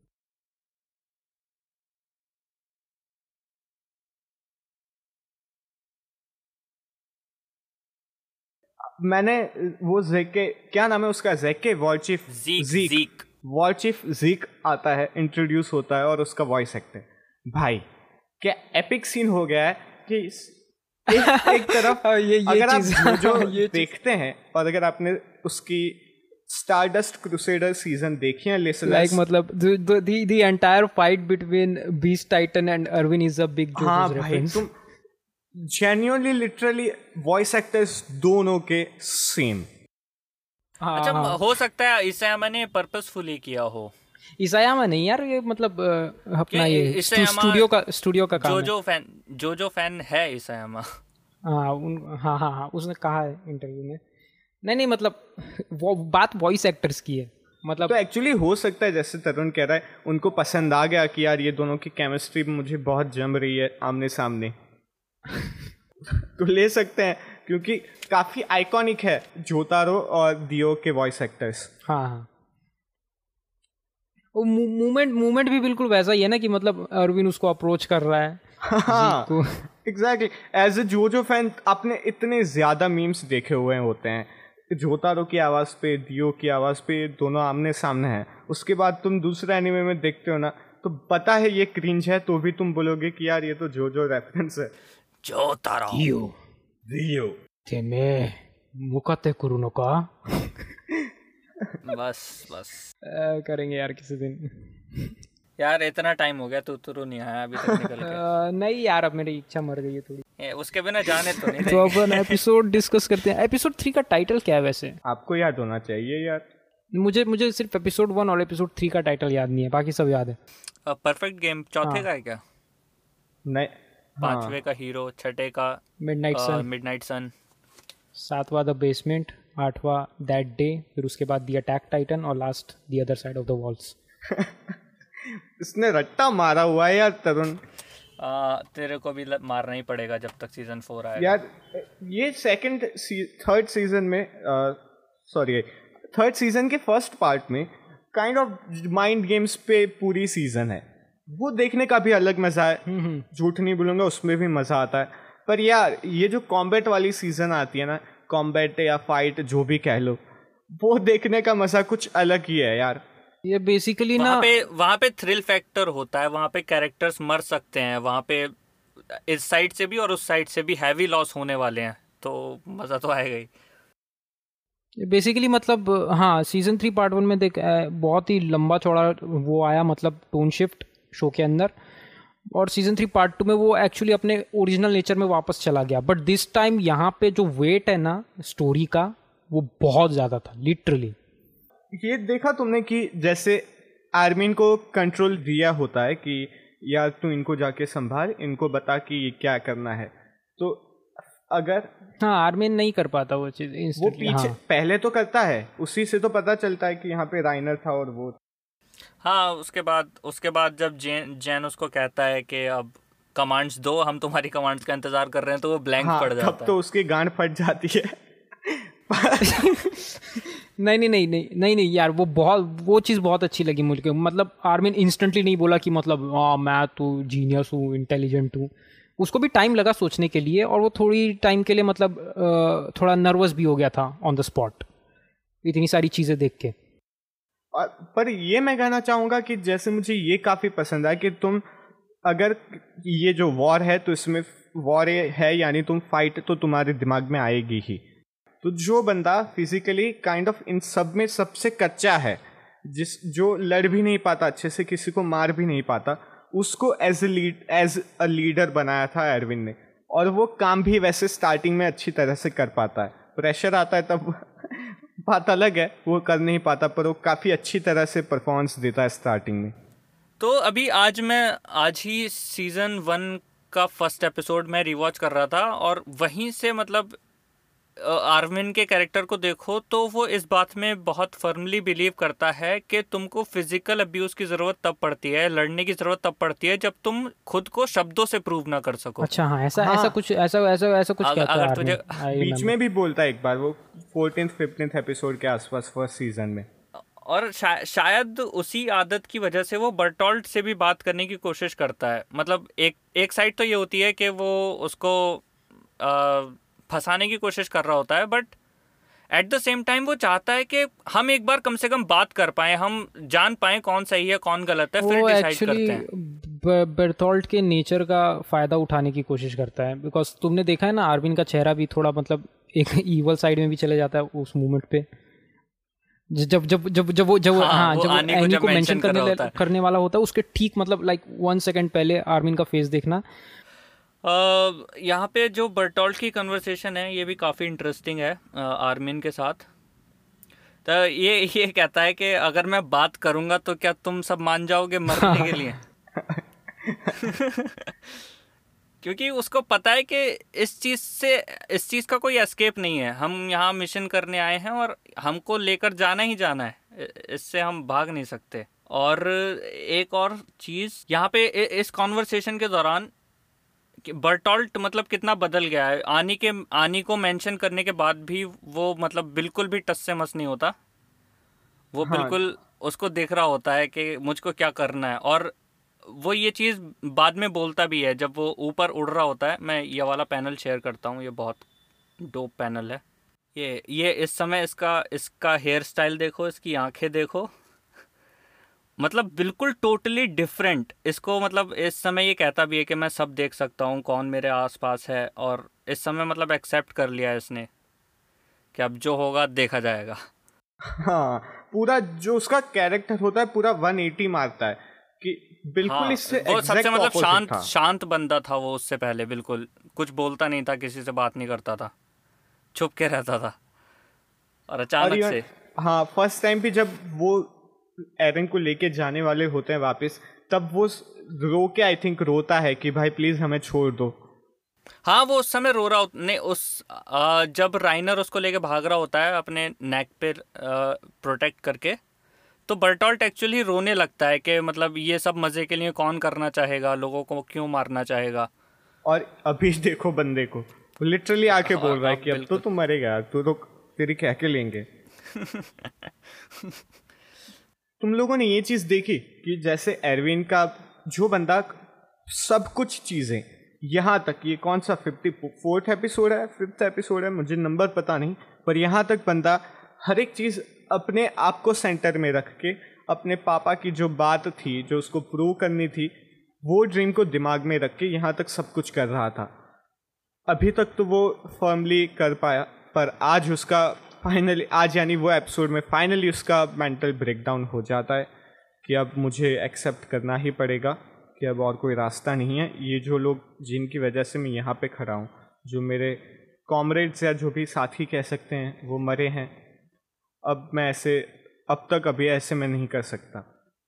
[SPEAKER 2] मैंने वो जेके, क्या नाम है उसका, जेके वॉलचीफ
[SPEAKER 3] जीक
[SPEAKER 2] जीक
[SPEAKER 3] जीक
[SPEAKER 2] वॉलचीफ जीक आता है, इंट्रोड्यूस होता है और उसका वॉइस एक्टर, भाई क्या एपिक सीन हो गया है कि एक, एक तरफ
[SPEAKER 1] ये ये
[SPEAKER 2] अगर आप
[SPEAKER 1] चीज़-
[SPEAKER 2] जो, जो
[SPEAKER 1] ये चीज़-
[SPEAKER 2] देखते हैं और अगर आपने उसकी स्टारडस्ट क्रूसेडर सीजन देखी है लिसनर्स,
[SPEAKER 1] लाइक मतलब the the entire fight between beast titan and Erwin is a big
[SPEAKER 2] हाँ
[SPEAKER 1] जोजोस
[SPEAKER 2] भाई
[SPEAKER 1] रेफरेंस.
[SPEAKER 2] तुम जेन्युइनली लिटरली वॉइस एक्टर्स दोनों के सेम.
[SPEAKER 3] अच्छा, हो सकता है इसे मैंने पर्पसफुली किया हो.
[SPEAKER 1] इसायामा नहीं यार, ये मतलब अ, अपना
[SPEAKER 3] ये
[SPEAKER 1] ये
[SPEAKER 3] इसायामा
[SPEAKER 1] स्टूडियो का स्टूडियो का काम
[SPEAKER 3] जो
[SPEAKER 1] है.
[SPEAKER 3] जो फैन जो जो फैन है इसायामा.
[SPEAKER 1] हाँ उन हाँ हाँ हाँ उसने कहा है इंटरव्यू में. नहीं नहीं मतलब वो बात वॉइस एक्टर्स की है, मतलब
[SPEAKER 2] तो एक्चुअली हो सकता है जैसे तरुण कह रहा है, उनको पसंद आ गया कि यार ये दोनों की केमिस्ट्री मुझे बहुत जम रही है आमने सामने. तो ले सकते हैं क्योंकि काफी आइकॉनिक है जोतारो और दियो के वॉइस एक्टर्स.
[SPEAKER 1] हाँ हाँ वो मूवमेंट मूवमेंट भी बिल्कुल वैसा ही है ना कि मतलब अरविंद उसको अप्रोच कर रहा है.
[SPEAKER 2] हाँ
[SPEAKER 1] को
[SPEAKER 2] एग्जैक्टली. एज ए जोजो फैन आपने इतने ज्यादा मीम्स देखे हुए होते हैं, जोतारो की आवाज पे दियो की आवाज पे दोनों आमने सामने हैं, उसके बाद तुम दूसरे एनिमे में देखते हो ना तो पता है ये क्रिंज है, तो भी तुम बोलोगे कि यार ये तो जोजो रेफरेंस है.
[SPEAKER 3] जोतारो
[SPEAKER 1] दियो
[SPEAKER 2] दियो
[SPEAKER 1] तेमे मुकाते कुरुनो का
[SPEAKER 3] बस बस
[SPEAKER 1] करेंगे यार किसी दिन.
[SPEAKER 3] यार इतना टाइम हो गया, तू तो नहीं आया अभी तक निकल के.
[SPEAKER 1] अ, नहीं यार अब मेरी इच्छा मर गई है थोड़ी.
[SPEAKER 3] ए, उसके बिना जाने तो नहीं
[SPEAKER 1] तो
[SPEAKER 3] देंगे.
[SPEAKER 1] अपन एपिसोड डिस्कस करते हैं. एपिसोड थ्री का टाइटल क्या है वैसे?
[SPEAKER 2] आपको याद होना चाहिए यार.
[SPEAKER 1] मुझे मुझे सिर्फ एपिसोड वन और एपिसोड थ्री का टाइटल याद नहीं है, बाकी सब याद है.
[SPEAKER 3] परफेक्ट गेम चौथे का है क्या?
[SPEAKER 2] नहीं,
[SPEAKER 3] पांचवे का हीरो, छठे का
[SPEAKER 1] मिडनाइट सन,
[SPEAKER 3] मिडनाइट सन,
[SPEAKER 1] सातवां द बेसमेंट, आठवां दैट डे, फिर उसके बाद द अटैक टाइटन और last the other side of the walls.
[SPEAKER 2] इसने रट्टा मारा हुआ है यार तरुण.
[SPEAKER 3] आ, तेरे को भी ल- मारना ही पड़ेगा जब तक सीजन फोर आएगा।
[SPEAKER 2] यार ये सेकंड थर्ड सीजन में, सॉरी थर्ड सीजन के फर्स्ट पार्ट में काइंड ऑफ माइंड गेम्स पे पूरी सीजन है, वो देखने का भी अलग मजा है, झूठ नहीं बोलूंगा, उसमें भी मजा आता है। पर यार ये जो कॉम्बैट वाली सीजन आती है ना, कॉम्बैट या फाइट जो भी कह लो, वो देखने का मजा कुछ अलग ही है यार।
[SPEAKER 1] ये बेसिकली ना
[SPEAKER 3] वहाँ पे वहाँ पे थ्रिल फैक्टर होता है, वहाँ पे कैरेक्टर्स मर सकते हैं, वहाँ पे इस साइड से भी और उस साइड से भी हैवी लॉस होने वाले हैं, तो मज़ा तो आएगा ही।
[SPEAKER 1] बेसिकली मतलब हाँ, सीजन थ्री पार्ट वन में देख अ, बहुत ही लंबा चौड़ा वो आया, मतलब टोन शिफ्ट शो के अंदर, और सीजन थ्री पार्ट टू में वो एक्चुअली अपने ओरिजिनल नेचर में वापस चला गया। बट दिस टाइम यहाँ पे जो वेट है ना स्टोरी का, वो बहुत ज़्यादा था लिटरली।
[SPEAKER 2] ये देखा तुमने कि जैसे आर्मिन को कंट्रोल दिया होता है कि यार तू इनको जाके संभाल, इनको बता कि ये क्या करना है, तो अगर
[SPEAKER 1] हाँ आर्मिन नहीं कर पाता वो चीज़
[SPEAKER 2] वो
[SPEAKER 1] इंस्टेंटली।
[SPEAKER 2] पीछे
[SPEAKER 1] हाँ
[SPEAKER 2] पहले तो करता है, उसी से तो पता चलता है कि यहाँ पे राइनर था और वो।
[SPEAKER 3] हाँ उसके बाद उसके बाद जब जैन जैन उसको कहता है कि अब कमांड्स दो, हम तुम्हारी कमांड्स का इंतजार कर रहे हैं, तो वो ब्लैंक
[SPEAKER 2] हाँ,
[SPEAKER 3] पड़ जाता
[SPEAKER 2] तब तो उसकी गांड फट जाती है।
[SPEAKER 1] नहीं नहीं नहीं नहीं नहीं नहीं यार, वो बहुत वो चीज़ बहुत अच्छी लगी मुझे। मतलब आर्मिन इंस्टेंटली नहीं बोला कि मतलब हाँ मैं तो जीनियस हूँ, इंटेलिजेंट हूँ। उसको भी टाइम लगा सोचने के लिए, और वो थोड़ी टाइम के लिए मतलब अ, थोड़ा नर्वस भी हो गया था ऑन द स्पॉट, इतनी सारी चीज़ें देख के।
[SPEAKER 2] और पर ये मैं कहना चाहूँगा कि जैसे मुझे ये काफ़ी पसंद है कि तुम अगर ये जो वॉर है तो इसमें वॉर है यानी तुम फाइट तो तुम्हारे दिमाग में आएगी ही। तो जो बंदा फिजिकली काइंड ऑफ इन सब में सबसे कच्चा है, जिस जो लड़ भी नहीं पाता अच्छे से, किसी को मार भी नहीं पाता, उसको as a lead as a leader बनाया था अरविंद ने, और वो काम भी वैसे स्टार्टिंग में अच्छी तरह से कर पाता है। प्रेशर आता है तब बात अलग है, वो कर नहीं पाता, पर वो काफ़ी अच्छी तरह से परफॉर्मेंस देता है स्टार्टिंग में।
[SPEAKER 3] तो अभी आज मैं आज ही सीजन वन का फर्स्ट एपिसोड मैं रिवॉच कर रहा था, और वहीं से मतलब आर्मिन के कैरेक्टर को देखो तो वो इस बात में बहुत फर्मली बिलीव करता है कि तुमको फिजिकल अब्यूज की ज़रूरत तब पड़ती है, लड़ने की ज़रूरत तब पड़ती है जब तुम खुद को शब्दों से प्रूव ना कर सको।
[SPEAKER 1] अच्छा हाँ, ऐसा
[SPEAKER 2] हाँ।
[SPEAKER 1] ऐसा कुछ ऐसा ऐसा ऐसा कुछ
[SPEAKER 3] अग-
[SPEAKER 1] कहता है
[SPEAKER 3] अगर तुझे
[SPEAKER 1] आर्मिन, I
[SPEAKER 2] बीच
[SPEAKER 1] remember।
[SPEAKER 2] में भी बोलता है एक बार, वो फोर्टीन फिफ्टीन एपिसोड के आसपास फर्स्ट सीजन में।
[SPEAKER 3] और शा, शायद उसी आदत की वजह से वो बर्टोल्ट से भी बात करने की कोशिश करता है। मतलब एक एक साइड तो ये होती है कि वो उसको फंसाने की कोशिश कर रहा होता है, but at the same time वो चाहता है कि हम एक बार कम से कम बात कर पाएं, हम जान पाएं कौन सही है कौन गलत है, फिर
[SPEAKER 1] वो
[SPEAKER 3] डिसाइड
[SPEAKER 1] एक्चुअली
[SPEAKER 3] करते हैं।
[SPEAKER 1] बेर्थोल्ट के नेचर का फ़ायदा उठाने की कोशिश करता है, बिकॉज तुमने देखा है ना आर्मिन का चेहरा भी थोड़ा मतलब एक ईवल साइड में भी चले जाता है उस मूवमेंट पे, ज- जब जब जब जब वो जब
[SPEAKER 3] हाँ,
[SPEAKER 1] हाँ
[SPEAKER 3] वो
[SPEAKER 1] जब वो
[SPEAKER 3] आनी को
[SPEAKER 1] एनी
[SPEAKER 3] जब
[SPEAKER 1] को
[SPEAKER 3] mention
[SPEAKER 1] मेंशन
[SPEAKER 3] कर
[SPEAKER 1] करने
[SPEAKER 3] रहा
[SPEAKER 1] ले-
[SPEAKER 3] होता है।
[SPEAKER 1] करने वाला होता है, उसके ठीक मतलब लाइक वन सेकंड पहले आर्मिन का फेस देखना।
[SPEAKER 3] अ, यहाँ पे जो बर्टोल्ट की कन्वर्सेशन है ये भी काफ़ी इंटरेस्टिंग है आर्मिन के साथ। तो ये ये कहता है कि अगर मैं बात करूंगा तो क्या तुम सब मान जाओगे मरने के लिए। क्योंकि उसको पता है कि इस चीज़ से इस चीज़ का कोई एस्केप नहीं है, हम यहाँ मिशन करने आए हैं और हमको लेकर जाना ही जाना है, इ- इससे हम भाग नहीं सकते। और एक और चीज़ यहाँ पे इ- इस कॉन्वर्सेशन के दौरान कि बर्टोल्ट मतलब कितना बदल गया है। आनी के आनी को मेंशन करने के बाद भी वो मतलब बिल्कुल भी टस से मस नहीं होता, वो
[SPEAKER 2] हाँ।
[SPEAKER 3] बिल्कुल उसको देख रहा होता है कि मुझको क्या करना है। और वो ये चीज़ बाद में बोलता भी है जब वो ऊपर उड़ रहा होता है। मैं ये वाला पैनल शेयर करता हूँ, ये बहुत डोप पैनल है। ये ये इस समय इसका इसका हेयर स्टाइल देखो, इसकी आंखें देखो, मतलब बिल्कुल टोटली डिफरेंट। इसको मतलब इस समय ये कहता भी है कि मैं सब देख सकता हूँ कौन मेरे आसपास है, और इस समय मतलब एक्सेप्ट कर लिया है इसने कि अब जो होगा देखा जाएगा।
[SPEAKER 2] हाँ, पूरा जो उसका कैरेक्टर होता है पूरा वन एटी मारता है कि बिल्कुल
[SPEAKER 3] हाँ,
[SPEAKER 2] इससे
[SPEAKER 3] वो सबसे
[SPEAKER 2] एग्जैक्ट
[SPEAKER 3] मतलब
[SPEAKER 2] ऑपोजिट
[SPEAKER 3] शांत
[SPEAKER 2] था।
[SPEAKER 3] शांत बंदा था वो। उससे पहले बिल्कुल कुछ बोलता नहीं था, किसी से बात नहीं करता था, छुप के रहता था, और
[SPEAKER 2] और
[SPEAKER 3] अचानक
[SPEAKER 2] ये
[SPEAKER 3] से
[SPEAKER 2] हाँ, फर्स्ट टाइम भी जब वो एरन को लेके जाने वाले होते हैं वापस, तब वो रो के आई थिंक रोता है कि भाई प्लीज हमें छोड़ दो।
[SPEAKER 3] हाँ वो उस समय रो रहा होता नहीं, उस आ, जब राइनर उसको लेके भाग रहा होता है अपने नेक पे प्रोटेक्ट करके, तो बर्टॉल्ट एक्चुअली रोने लगता है कि मतलब ये सब मजे के लिए कौन करना चाहेगा, लोगों को क्यों मारना चाहेगा।
[SPEAKER 2] और अभी देखो बंदे को लिटरली आके बोल रहा है कि अब तो तू मरेगा, तू तो तेरी कह के लेंगे। तुम लोगों ने ये चीज देखी कि जैसे एरविन का जो बंदा सब कुछ चीजें यहाँ तक, ये कौन सा फिफ्टी फोर्थ एपिसोड है, फिफ्थ एपिसोड है, मुझे नंबर पता नहीं, पर यहाँ तक बंदा हर एक चीज़ अपने आप को सेंटर में रख के अपने पापा की जो बात थी, जो उसको प्रूव करनी थी, वो ड्रीम को दिमाग में रख के यहाँ तक सब कुछ कर रहा था। अभी तक तो वो फर्मली कर पाया, पर आज उसका फाइनली, आज यानी वो एपिसोड में फाइनली उसका मेंटल ब्रेकडाउन हो जाता है कि अब मुझे एक्सेप्ट करना ही पड़ेगा कि अब और कोई रास्ता नहीं है। ये जो लोग जिनकी वजह से मैं यहाँ पे खड़ा हूँ, जो मेरे कॉमरेड्स या जो भी साथी कह सकते हैं, वो मरे हैं। अब मैं ऐसे, अब तक अभी ऐसे मैं नहीं कर सकता।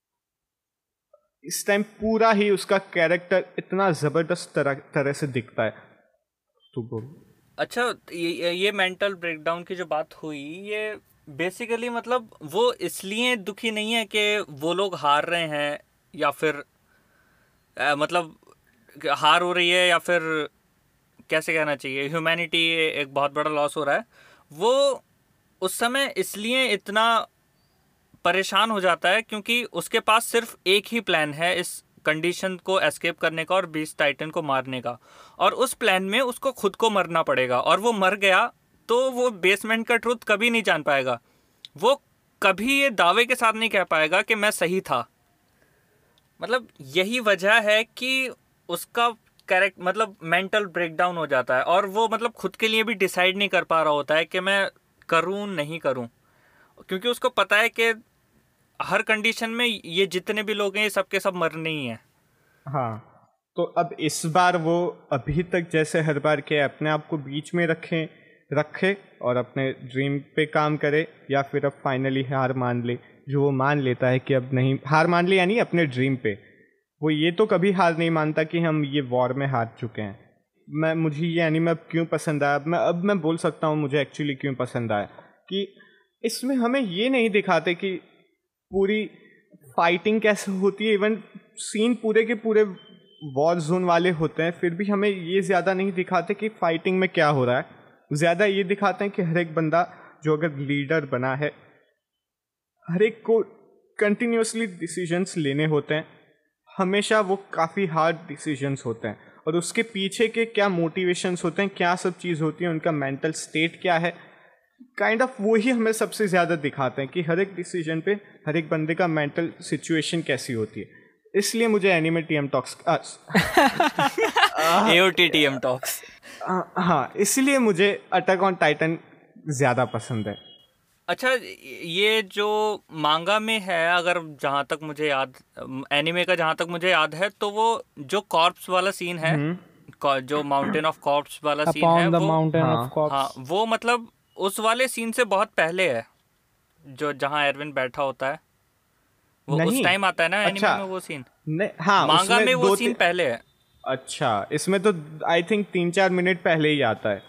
[SPEAKER 2] इस टाइम पूरा ही उसका कैरेक्टर इतना ज़बरदस्त तरह तरह से दिखता है। तो बोल।
[SPEAKER 3] अच्छा, ये ये मेंटल ब्रेकडाउन की जो बात हुई, ये बेसिकली मतलब वो इसलिए दुखी नहीं है कि वो लोग हार रहे हैं या फिर आ, मतलब हार हो रही है, या फिर कैसे कहना चाहिए, ह्यूमैनिटी एक बहुत बड़ा लॉस हो रहा है। वो उस समय इसलिए इतना परेशान हो जाता है क्योंकि उसके पास सिर्फ एक ही प्लान है इस कंडीशन को एस्केप करने का और बीस्ट टाइटन को मारने का, और उस प्लान में उसको खुद को मरना पड़ेगा। और वो मर गया तो वो बेसमेंट का ट्रूथ कभी नहीं जान पाएगा। वो कभी ये दावे के साथ नहीं कह पाएगा कि मैं सही था। मतलब यही वजह है कि उसका कैरेक्टर मतलब मेंटल ब्रेकडाउन हो जाता है, और वो मतलब खुद के लिए भी डिसाइड नहीं कर पा रहा होता है कि मैं करूं नहीं करूं, क्योंकि उसको पता है कि हर कंडीशन में ये जितने भी लोग हैं ये सबके सब मरने ही हैं।
[SPEAKER 2] हाँ, तो अब इस बार वो अभी तक जैसे हर बार के अपने आप को बीच में रखे रखे और अपने ड्रीम पे काम करे, या फिर अब फाइनली हार मान ले, जो वो मान लेता है कि अब नहीं हार मान ले, यानी अपने ड्रीम पे। वो ये तो कभी हार नहीं मानता कि हम ये वॉर में हार चुके हैं। मैं मुझे ये एनीमे अब क्यों पसंद आया, अब मैं अब मैं बोल सकता हूँ मुझे एक्चुअली क्यों पसंद आया, कि इसमें हमें ये नहीं दिखाते कि पूरी फाइटिंग कैसे होती है। इवन सीन पूरे के पूरे वॉर जोन वाले होते हैं, फिर भी हमें ये ज़्यादा नहीं दिखाते कि फाइटिंग में क्या हो रहा है। ज़्यादा ये दिखाते हैं कि हर एक बंदा जो अगर लीडर बना है, हर एक को कंटिन्यूसली डिसीजंस लेने होते हैं। हमेशा वो काफ़ी हार्ड डिसीजंस होते हैं, और उसके पीछे के क्या मोटिवेशंस होते हैं, क्या सब चीज़ होती है, उनका मेंटल स्टेट क्या है, काइंड ऑफ वो ही हमें सबसे ज़्यादा दिखाते हैं कि हर एक डिसीजन पे हर एक बंदे का मेंटल सिचुएशन कैसी होती है। इसलिए मुझे anime TM talks
[SPEAKER 3] AOT TM talks
[SPEAKER 2] हाँ, इसलिए मुझे अटैक ऑन टाइटन ज़्यादा पसंद है।
[SPEAKER 3] अच्छा, ये जो मांगा में है, अगर जहाँ तक मुझे याद, एनिमे का जहाँ तक मुझे याद है, तो वो जो कॉर्प्स वाला सीन है, जो माउंटेन ऑफ कॉर्प्स वाला सीन है, वो
[SPEAKER 1] हाँ,
[SPEAKER 3] हाँ, वो मतलब उस वाले सीन से बहुत पहले है, जो जहाँ एरविन बैठा होता है, वो उस टाइम आता है ना एनिमे
[SPEAKER 2] अच्छा,
[SPEAKER 3] में वो सीन।
[SPEAKER 2] नहीं, हाँ,
[SPEAKER 3] मांगा में वो सीन पहले है।
[SPEAKER 2] अच्छा, इसमें तो आई थिंक तीन चार मिनट पहले ही आता है।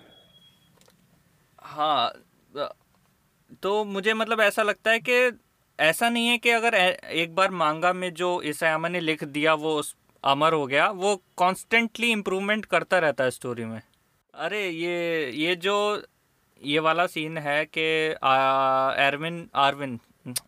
[SPEAKER 3] हाँ, तो मुझे मतलब ऐसा लगता है कि ऐसा नहीं है कि अगर एक बार मांगा में जो इसायामा ने लिख दिया वो अमर हो गया, वो कॉन्स्टेंटली इम्प्रूवमेंट करता रहता है स्टोरी में। अरे ये ये जो ये वाला सीन है कि एरविन आरविन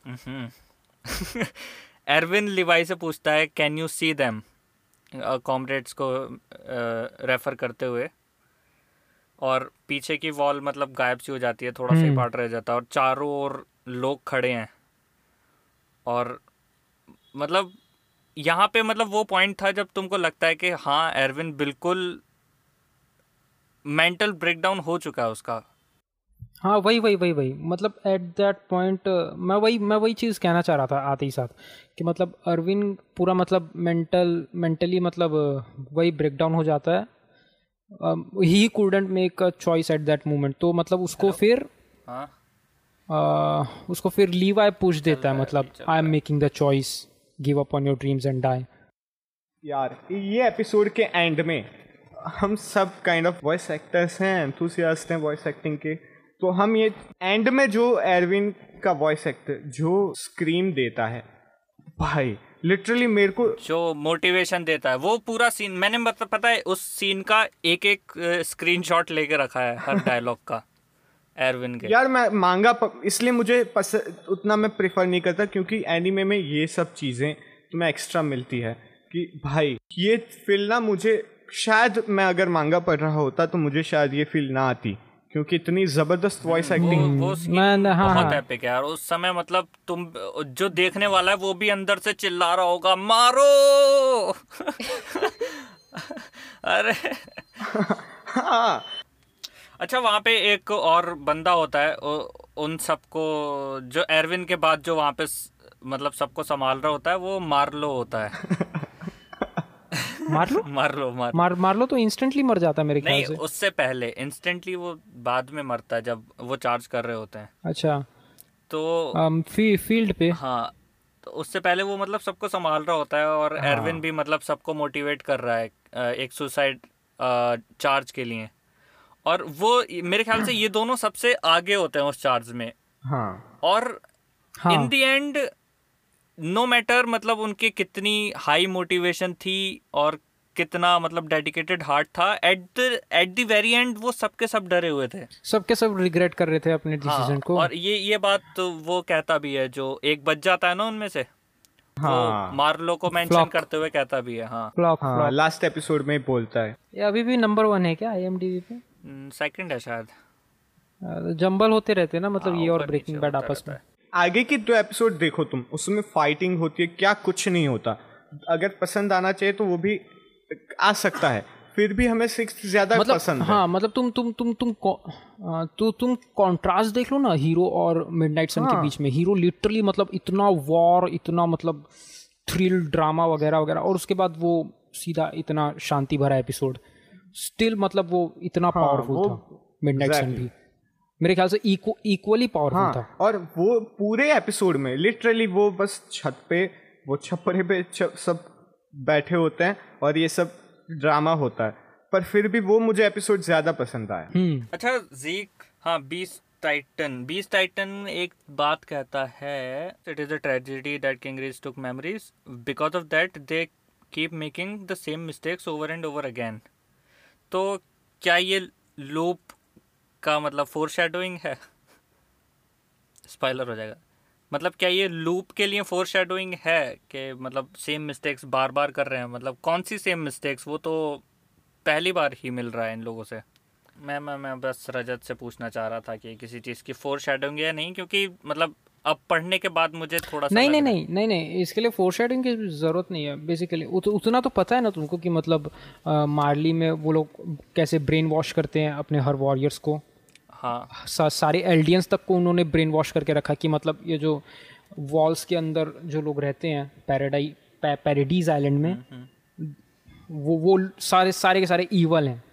[SPEAKER 3] एरविन लिवाई से पूछता है can you see them, comrades को रेफर करते हुए, और पीछे की वॉल मतलब गायब सी हो जाती है, थोड़ा सा पार्ट रह जाता है, और चारों ओर लोग खड़े हैं। और मतलब यहाँ पे मतलब वो पॉइंट था जब तुमको लगता है कि हाँ, एरविन बिल्कुल मेंटल ब्रेकडाउन हो चुका है उसका।
[SPEAKER 1] हाँ, वही वही वही वही मतलब एट दैट पॉइंट मैं वही मैं वही चीज़ कहना चाह रहा था आते ही साथ, कि मतलब अरविन पूरा मतलब मेंटल मेंटली मतलब वही ब्रेकडाउन हो जाता है। He couldn't make a choice at that moment, तो मतलब उसको फिर
[SPEAKER 3] हाँ?
[SPEAKER 1] uh, उसको फिर लीवाई पूछ देता है, मतलब I am making the choice, give up on your dreams and die.
[SPEAKER 2] यार ये एपिसोड के एंड में हम सब काइंड ऑफ वॉइस एक्टर्स हैं, एंथुसियास्ट हैं वॉइस एक्टिंग के, तो हम ये एंड में जो एरविन का वॉइस एक्टर जो स्क्रीम देता है भाई, लिटरली मेरे को
[SPEAKER 3] जो मोटिवेशन देता है, वो पूरा सीन मैंने मतलब पता है उस सीन का एक एक स्क्रीनशॉट लेके रखा है हर डायलॉग का एरविन के।
[SPEAKER 2] यार मैं मांगा प... इसलिए मुझे पस... उतना मैं प्रेफर नहीं करता क्योंकि एनीमे में ये सब चीज़ें तुम्हें एक्स्ट्रा मिलती है कि भाई ये फील ना मुझे, शायद मैं अगर मांगा पढ़ रहा होता तो मुझे शायद ये फील ना आती क्योंकि इतनी जबरदस्त वॉइस एक्टिंग।
[SPEAKER 3] वो, वो सीन बहुत एपिक है यार उस समय। मतलब तुम जो देखने वाला है वो भी अंदर से चिल्ला रहा होगा मारो। अरे
[SPEAKER 2] हाँ।
[SPEAKER 3] अच्छा वहाँ पे एक और बंदा होता है उन सबको, जो एरविन के बाद जो वहाँ पे मतलब सबको संभाल रहा होता है, वो मार्लो होता है।
[SPEAKER 1] मार्लो
[SPEAKER 3] मार्लो मार
[SPEAKER 1] मार मार्लो तो इंस्टेंटली मर जाता है मेरे ख्याल से।
[SPEAKER 3] नहीं, उससे पहले इंस्टेंटली, वो बाद में मरता है जब वो चार्ज कर रहे होते हैं।
[SPEAKER 1] अच्छा
[SPEAKER 3] तो
[SPEAKER 1] um, फी, फील्ड पे।
[SPEAKER 3] हाँ, तो उससे पहले वो मतलब सबको संभाल रहा होता है और हाँ। एरविन भी मतलब सबको मोटिवेट कर रहा है एक सुसाइड चार्ज के लिए। और वो मेरे ख्याल से ये दोनों सबसे आगे होते हैं उस चार्ज में।
[SPEAKER 2] हाँ।
[SPEAKER 3] और in the end no matter मतलब उनकी कितनी हाई मोटिवेशन थी और कितना मतलब डेडिकेटेड हार्ट था, at the at the very end वो सबके सब डरे हुए थे,
[SPEAKER 1] सबके सब रिग्रेट कर रहे थे अपने डिसीजन हाँ, को।
[SPEAKER 3] और ये ये बात तो वो कहता भी है, जो एक बच जाता है ना उनमें से, हाँ, वो मार्लो को मेंशन करते हुए कहता भी है। हाँ,
[SPEAKER 2] फ्लॉक, हाँ, लास्ट एपिसोड में बोलता है।
[SPEAKER 1] ये अभी भी नंबर वन है क्या आईएमडीबी पे?
[SPEAKER 3] सेकंड है शायद।
[SPEAKER 1] जंबल होते रहते ना मतलब, ये और ब्रेकिंग बैड आपस में।
[SPEAKER 2] आगे की दो एपिसोड देखो तुम, उसमें फाइटिंग होती है, क्या कुछ नहीं होता। अगर पसंद आना चाहिए तो वो भी आ सकता है, फिर भी हमें सिक्स्थ ज्यादा
[SPEAKER 1] मतलब,
[SPEAKER 2] पसंद है।
[SPEAKER 1] हाँ मतलब तुम तुम तुम तुम तो तुम कंट्रास्ट देख लो ना हीरो और मिडनाइट सन हाँ। के बीच में। हीरो लिटरली मतलब इतना वॉर, इतना मतलब थ्रिल ड्रामा वगैरह वगैरह, और उसके बाद वो सीधा इतना शांति भरा एपिसोड, स्टिल मतलब वो इतना हाँ, पावरफुल था। मिडनाइट सन भी मेरे ख्याल से इक्व, इक्वली पावरफुल हाँ, था।
[SPEAKER 2] और वो पूरे एपिसोड में लिटरली वो बस छत पे, वो छप्परे पे सब बैठे होते हैं और ये सब ड्रामा होता है, पर फिर भी वो मुझे एपिसोड ज्यादा पसंद आया।
[SPEAKER 3] अच्छा ज़ीक, हाँ, बीस्ट टाइटन बीस्ट टाइटन एक बात कहता है, it is a tragedy that king Reiss took memories, because of that they keep making the same mistakes over and over again. तो क्या ये लूप का मतलब फोर शैडोइंग है? स्पॉइलर हो जाएगा। मतलब क्या ये लूप के लिए फोर शैडोइंग है कि मतलब सेम मिस्टेक्स बार बार कर रहे हैं? मतलब कौन सी सेम मिस्टेक्स? वो तो पहली बार ही मिल रहा है इन लोगों से। मैं मैं मैं बस रजत से पूछना चाह रहा था कि किसी चीज़ की फोर शैडोइंग या नहीं, क्योंकि मतलब अब पढ़ने के बाद मुझे थोड़ा सा
[SPEAKER 1] नहीं नहीं नहीं नहीं नहीं इसके लिए फोर शैडोइंग की ज़रूरत नहीं है बेसिकली। उत, उतना तो पता है ना तुमको कि मतलब आ, मार्ली में वो लोग कैसे ब्रेन वॉश करते हैं अपने हर वॉरियर्स को।
[SPEAKER 3] हाँ,
[SPEAKER 1] सा, सारे एल्डियंस तक को उन्होंने ब्रेन वॉश करके रखा कि मतलब ये जो वॉल्स के अंदर जो लोग रहते हैं पैराडाई पै, पैराडीज आइलैंड में, वो वो सारे सारे के सारे ईवल हैं,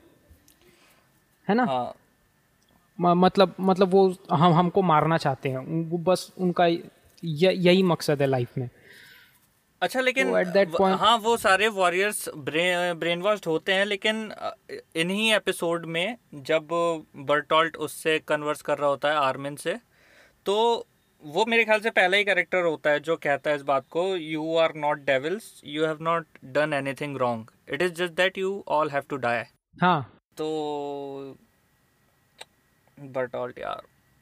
[SPEAKER 1] है ना।
[SPEAKER 3] हाँ।
[SPEAKER 1] म, मतलब मतलब वो हम हमको मारना चाहते हैं, वो बस उनका य, यही मकसद है लाइफ में।
[SPEAKER 3] अच्छा, लेकिन
[SPEAKER 1] so point...
[SPEAKER 3] हाँ, वो सारे वॉरियर्स ब्रेन ब्रेन वॉश्ड होते हैं, लेकिन इन्हीं एपिसोड में जब बर्टॉल्ट उससे कन्वर्स कर रहा होता है आर्मिन से, तो वो मेरे ख्याल से पहला ही कैरेक्टर होता है जो कहता है इस बात को, you are not devils, you have not done anything wrong, it is just that you all have to die.
[SPEAKER 1] हाँ,
[SPEAKER 3] तो बर्टॉल्ट यार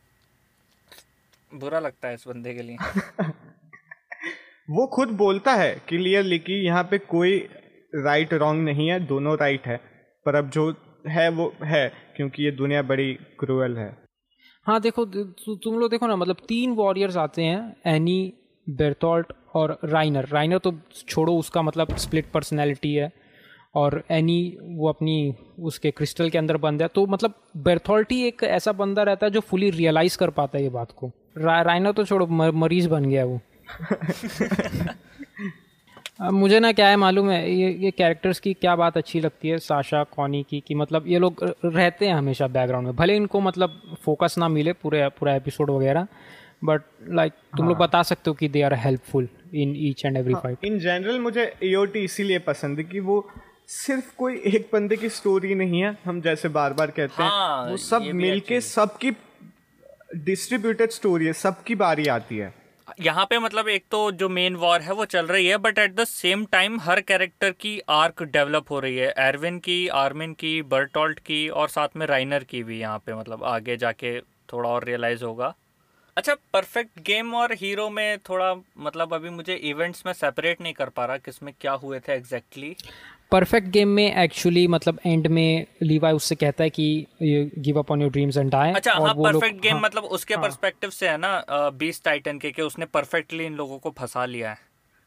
[SPEAKER 3] बुरा लगता है इस बंदे के लिए।
[SPEAKER 2] वो खुद बोलता है क्लियरली कि यहाँ पे कोई राइट रॉन्ग नहीं है, दोनों राइट है, पर अब जो है वो है क्योंकि ये दुनिया बड़ी क्रूअल है।
[SPEAKER 1] हाँ देखो तु, तुम लोग देखो ना, मतलब तीन वॉरियर्स आते हैं, एनी, बेर्टॉल्ट और राइनर। राइनर तो छोड़ो, उसका मतलब स्प्लिट पर्सनैलिटी है, और एनी वो अपनी उसके क्रिस्टल के अंदर बंद है। तो मतलब बेर्थॉल्ट ही एक ऐसा बंदा रहता है जो फुली रियलाइज़ कर पाता है ये बात को। रा, राइनर तो छोड़ो, मर, मरीज बन गया वो। अब मुझे ना क्या है मालूम है, ये ये कैरेक्टर्स की क्या बात अच्छी लगती है साशा कॉनी की, कि मतलब ये लोग रहते हैं हमेशा बैकग्राउंड में, भले इनको मतलब फोकस ना मिले पूरे पूरा एपिसोड वगैरह, बट लाइक तुम लोग बता सकते हो कि they are helpful in each and every fight.
[SPEAKER 2] In general मुझे एओटी इसीलिए पसंद है कि वो सिर्फ कोई एक बंदे की स्टोरी नहीं है, हम जैसे बार बार कहते
[SPEAKER 3] हाँ,
[SPEAKER 2] हैं, वो सब मिलके सबकी डिस्ट्रीब्यूटेड स्टोरी है, सबकी बारी आती है
[SPEAKER 3] यहाँ पे। मतलब एक तो जो मेन वॉर है वो चल रही है, but at the same time हर कैरेक्टर की आर्क डेवलप हो रही है। एरविन की, आर्मिन की, बर्टोल्ट की, और साथ में राइनर की भी यहाँ पे। मतलब आगे जाके थोड़ा और रियलाइज होगा। अच्छा, परफेक्ट गेम और हीरो में थोड़ा मतलब अभी मुझे इवेंट्स में सेपरेट नहीं कर पा रहा किसमें क्या हुए थे एग्जैक्टली।
[SPEAKER 1] परफेक्ट गेम में एक्चुअली मतलब एंड में लीवाई उससे कहता है कि give up on your dreams and die.
[SPEAKER 3] अच्छा,
[SPEAKER 1] और
[SPEAKER 3] हाँ,
[SPEAKER 1] वो लोग
[SPEAKER 3] परफेक्ट गेम
[SPEAKER 1] हाँ,
[SPEAKER 3] मतलब उसके
[SPEAKER 1] हाँ,
[SPEAKER 3] पर्सपेक्टिव से है ना, बीस्ट टाइटन के कि उसने परफेक्टली इन लोगों को फंसा लिया है।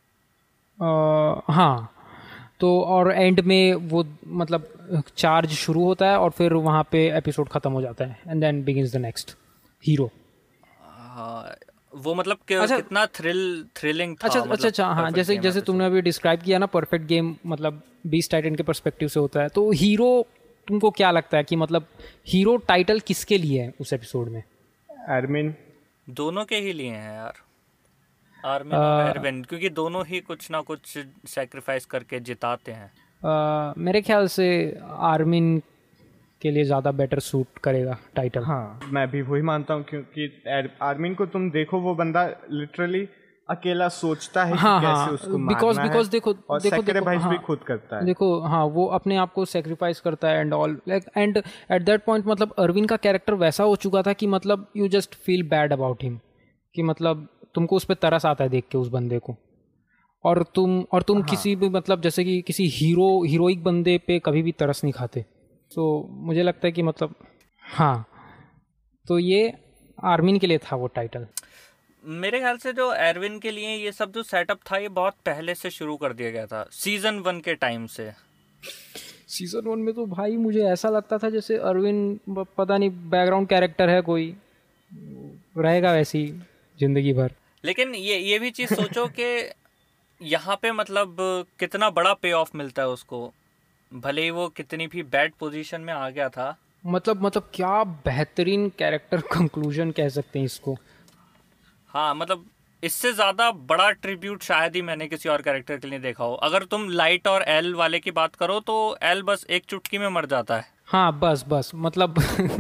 [SPEAKER 1] अ, हाँ, तो और एंड में वो मतलब चार्ज शुरू होता है और फिर वहाँ पे एपिसोड खत्म हो जाता है and then begins the next hero.
[SPEAKER 3] हाँ, वो मतलब कि,
[SPEAKER 1] अच्छा,
[SPEAKER 3] कितना थ्रिल थ्रिलिंग था।
[SPEAKER 1] अच्छा
[SPEAKER 3] मतलब
[SPEAKER 1] अच्छा अच्छा हाँ,
[SPEAKER 3] perfect
[SPEAKER 1] जैसे
[SPEAKER 3] game
[SPEAKER 1] जैसे
[SPEAKER 3] episode।
[SPEAKER 1] तुमने अभी डिस्क्राइब किया ना परफेक्ट गेम मतलब बीस्ट टाइटन के पर्सपेक्टिव से होता है, तो हीरो तुमको क्या लगता है कि मतलब हीरो टाइटल किसके लिए है उस एपिसोड में?
[SPEAKER 2] एरमिन
[SPEAKER 3] दोनों के ही लिए हैं यार, आर्मिन और एरविन, क्योंकि दोनों ही कुछ ना कुछ सेक्रीफाइस करके जिताते हैं।
[SPEAKER 1] अ, मेरे ख्याल से आर्मिन के लिए ज़्यादा बेटर सूट करेगा टाइटल।
[SPEAKER 2] हाँ, मैं भी वही मानता हूँ, क्योंकि आर्मिन को तुम देखो, वो बंदा लिटरली अकेला सोचता है
[SPEAKER 1] हाँ
[SPEAKER 2] कि कैसे
[SPEAKER 1] हाँ,
[SPEAKER 2] उसको
[SPEAKER 1] बिकॉज
[SPEAKER 2] मारना
[SPEAKER 1] बिकॉज
[SPEAKER 2] है,
[SPEAKER 1] देखो
[SPEAKER 2] और
[SPEAKER 1] देखो देखो
[SPEAKER 2] सैक्रिफाइस
[SPEAKER 1] हाँ
[SPEAKER 2] भी खुद करता है।
[SPEAKER 1] देखो हाँ, वो अपने आप को सेक्रीफाइस करता है and all like and at that point मतलब अरविंद का कैरेक्टर वैसा हो चुका था कि मतलब you just feel bad about him, कि मतलब तुमको उस पर तरस आता है देख के उस बंदे को, और तुम और तुम
[SPEAKER 2] हाँ,
[SPEAKER 1] किसी भी मतलब जैसे कि किसी हीरो हीरोइक बंदे पे कभी भी तरस नहीं खाते। सो so, मुझे लगता है कि मतलब हाँ, तो ये आर्मिन के लिए था वो टाइटल।
[SPEAKER 3] मेरे ख्याल से जो एरविन के लिए ये सब जो सेटअप था ये बहुत पहले से शुरू कर दिया गया था, सीजन वन के टाइम से।
[SPEAKER 1] सीजन वन में तो भाई मुझे ऐसा लगता था जैसे अरविंद ब- पता नहीं बैकग्राउंड कैरेक्टर है कोई, रहेगा वैसी जिंदगी भर।
[SPEAKER 3] लेकिन ये ये भी चीज़ सोचो कि यहाँ पे मतलब कितना बड़ा पे ऑफ मिलता है उसको, भले ही वो कितनी भी बैड पोजीशन में आ गया था।
[SPEAKER 1] मतलब मतलब क्या बेहतरीन कैरेक्टर कंक्लूजन कह सकते हैं इसको।
[SPEAKER 3] हाँ, मतलब इससे ज़्यादा बड़ा ट्रिब्यूट शायद ही मैंने किसी और कैरेक्टर के लिए देखा हो। अगर तुम लाइट और एल वाले की बात करो तो एल बस एक चुटकी में मर जाता है।
[SPEAKER 1] हाँ बस बस मतलब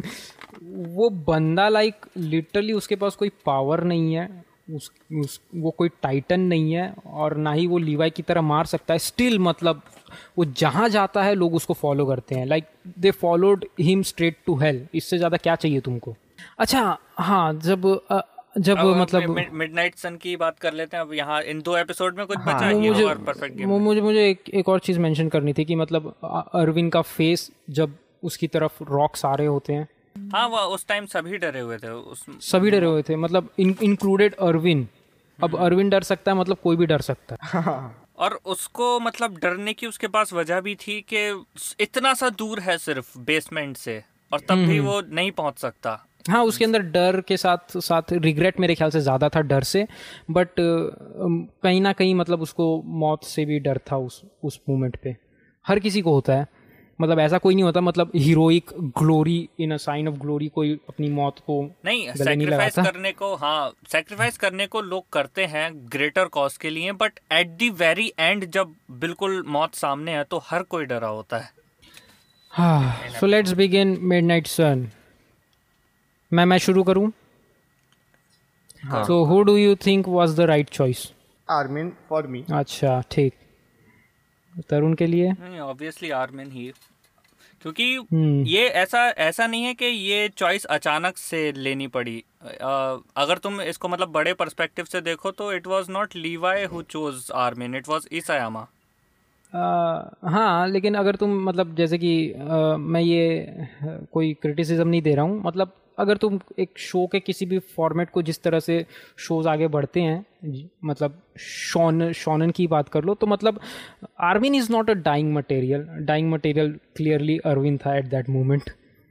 [SPEAKER 1] वो बंदा लाइक लिटरली उसके पास कोई पावर नहीं है, उस, उस वो कोई टाइटन नहीं है और ना ही वो लीवाई की तरह मार सकता है। स्टिल मतलब वो जहाँ जाता है लोग उसको फॉलो करते हैं, like they followed him straight to hell. इससे ज़्यादा क्या चाहिए तुमको? अच्छा हाँ, जब अ, जब
[SPEAKER 3] अब
[SPEAKER 1] मतलब
[SPEAKER 3] मिडनाइट सन की बात कर लेते हैं। अब यहाँ इन दो एपिसोड में कुछ
[SPEAKER 2] हाँ,
[SPEAKER 3] बचा
[SPEAKER 1] वो
[SPEAKER 3] हीरो
[SPEAKER 1] मुझे
[SPEAKER 3] और परफेक्ट गेम
[SPEAKER 1] वो
[SPEAKER 3] में।
[SPEAKER 1] मुझे मुझे एक एक और चीज़ मेंशन करनी थी कि मतलब अ- अरविंद का फेस जब उसकी तरफ रॉक्स आ रहे होते हैं,
[SPEAKER 3] हाँ, वो उस टाइम सभी डरे हुए थे उस
[SPEAKER 1] सभी डरे हुए थे, मतलब इंक्लूडेड अरविंद। अब अरविंद डर सकता है, मतलब कोई भी डर सकता है।
[SPEAKER 3] और उसको मतलब डरने की उसके पास वजह भी थी कि इतना सा दूर है सिर्फ बेसमेंट से, और तब भी वो नहीं पहुंच सकता।
[SPEAKER 1] हाँ, उसके अंदर डर के साथ साथ रिग्रेट मेरे ख्याल से ज़्यादा था डर से, बट कहीं ना कहीं मतलब उसको मौत से भी डर था उस उस मोमेंट पे। हर किसी को होता है, मतलब ऐसा कोई नहीं होता मतलब heroic glory in a sign of glory कोई अपनी मौत को
[SPEAKER 3] नहीं,
[SPEAKER 1] गले नहीं
[SPEAKER 3] सेक्रीफाइस
[SPEAKER 1] लगाता।
[SPEAKER 3] करने को, हाँ, सेक्रीफाइस करने को लोग करते हैं ग्रेटर कॉज के लिए, but at the very end जब बिल्कुल मौत सामने है तो हर कोई डरा होता है।
[SPEAKER 1] हाँ, so let's begin midnight sun. मैं मैं शुरू करूं? So who do you think was the right choice?
[SPEAKER 2] Armin for me.
[SPEAKER 1] अच्छा ठीक, तरुण के लिए?
[SPEAKER 3] नहीं, ऑब्वियसली आर्मिन ही, क्योंकि
[SPEAKER 1] हम्म
[SPEAKER 3] ये ऐसा ऐसा नहीं है कि ये चॉइस अचानक से लेनी पड़ी। अ, अगर तुम इसको मतलब बड़े पर्सपेक्टिव से देखो तो it was not Levi who chose Armin, it was Isayama.
[SPEAKER 1] आ, हाँ, लेकिन अगर तुम मतलब जैसे कि आ, मैं ये आ, कोई क्रिटिसिज्म नहीं दे रहा हूँ, मतलब अगर तुम एक शो के किसी भी फॉर्मेट को जिस तरह से शोज आगे बढ़ते हैं, जी- मतलब शॉन शॉनन की बात कर लो, तो मतलब Armin is not a dying material. Dying material clearly Erwin था एट दैट मोमेंट।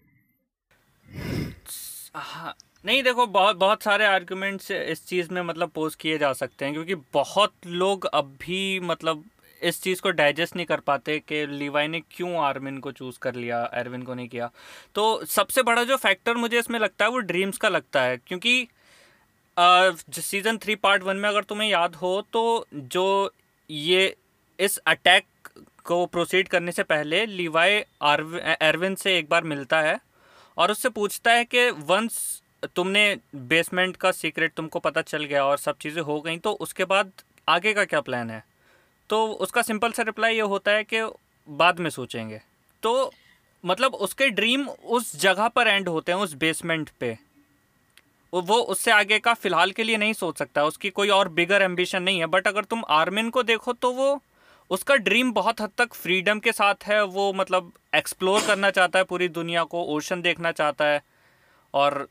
[SPEAKER 3] हाँ, नहीं, देखो, बहुत बहुत सारे आर्गुमेंट्स इस चीज़ में मतलब पोज किए जा सकते हैं, क्योंकि बहुत लोग अब भी मतलब इस चीज़ को डाइजेस्ट नहीं कर पाते कि लीवाई ने क्यों आर्मिन को चूज़ कर लिया, एरविन को नहीं किया। तो सबसे बड़ा जो फैक्टर मुझे इसमें लगता है वो ड्रीम्स का लगता है, क्योंकि सीजन थ्री पार्ट वन में अगर तुम्हें याद हो तो जो ये इस अटैक को प्रोसीड करने से पहले लीवाई एरविन से एक बार मिलता है और उससे पूछता है कि वंस तुमने बेसमेंट का सीक्रेट तुमको पता चल गया और सब चीज़ें हो गई, तो उसके बाद आगे का क्या प्लान है? तो उसका सिंपल सा रिप्लाई ये होता है कि बाद में सोचेंगे। तो मतलब उसके ड्रीम उस जगह पर एंड होते हैं, उस बेसमेंट पे। वो उससे आगे का फिलहाल के लिए नहीं सोच सकता, उसकी कोई और बिगर एम्बिशन नहीं है। बट अगर तुम आर्मिन को देखो तो वो उसका ड्रीम बहुत हद तक फ्रीडम के साथ है। वो मतलब एक्सप्लोर करना चाहता है पूरी दुनिया को, ओशन देखना चाहता है, और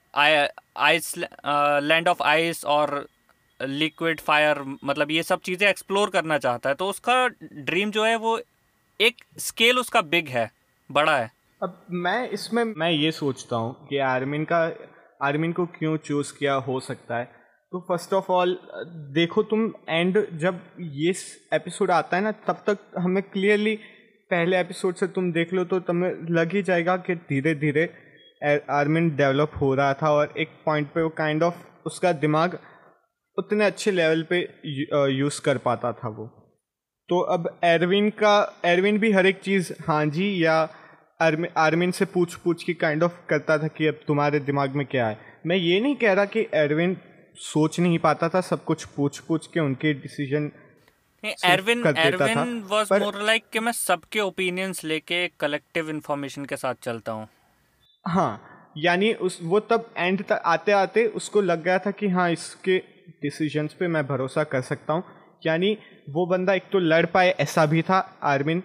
[SPEAKER 3] आइस लैंड ऑफ आइस और लिक्विड फायर, मतलब ये सब चीज़ें एक्सप्लोर करना चाहता है। तो उसका ड्रीम जो है वो एक स्केल उसका बिग है, बड़ा है।
[SPEAKER 2] अब मैं इसमें मैं ये सोचता हूँ कि आर्मिन का आर्मिन को क्यों चूज़ किया हो सकता है। तो फर्स्ट ऑफ ऑल देखो तुम, एंड जब ये एपिसोड आता है ना, तब तक हमें क्लियरली पहले एपिसोड से तुम देख लो तो तुम्हें लग ही जाएगा कि धीरे धीरे आर्मिन डेवलप हो रहा था, और एक पॉइंट पे वो काइंड ऑफ उसका दिमाग उतने अच्छे लेवल पे यूज़ कर पाता था वो। तो अब एरविन का एरविन भी हर एक चीज़ हाँ जी या आर्मिन आर्मिन से पूछ पूछ के काइंड ऑफ करता था कि अब तुम्हारे दिमाग में क्या है। मैं ये नहीं कह रहा कि एरविन सोच नहीं पाता था, सब कुछ पूछ पूछ के उनके decision
[SPEAKER 3] Erwin Erwin was more like कि मैं सबके ओपिनियंस लेके कलेक्टिव इंफॉर्मेशन के साथ चलता हूँ।
[SPEAKER 2] हाँ, यानी उस वो तब एंड तक आते आते उसको लग गया था कि हाँ इसके डिसीजंस पे मैं भरोसा कर सकता हूँ। यानी वो बंदा एक तो लड़ पाए ऐसा भी था आर्मिन,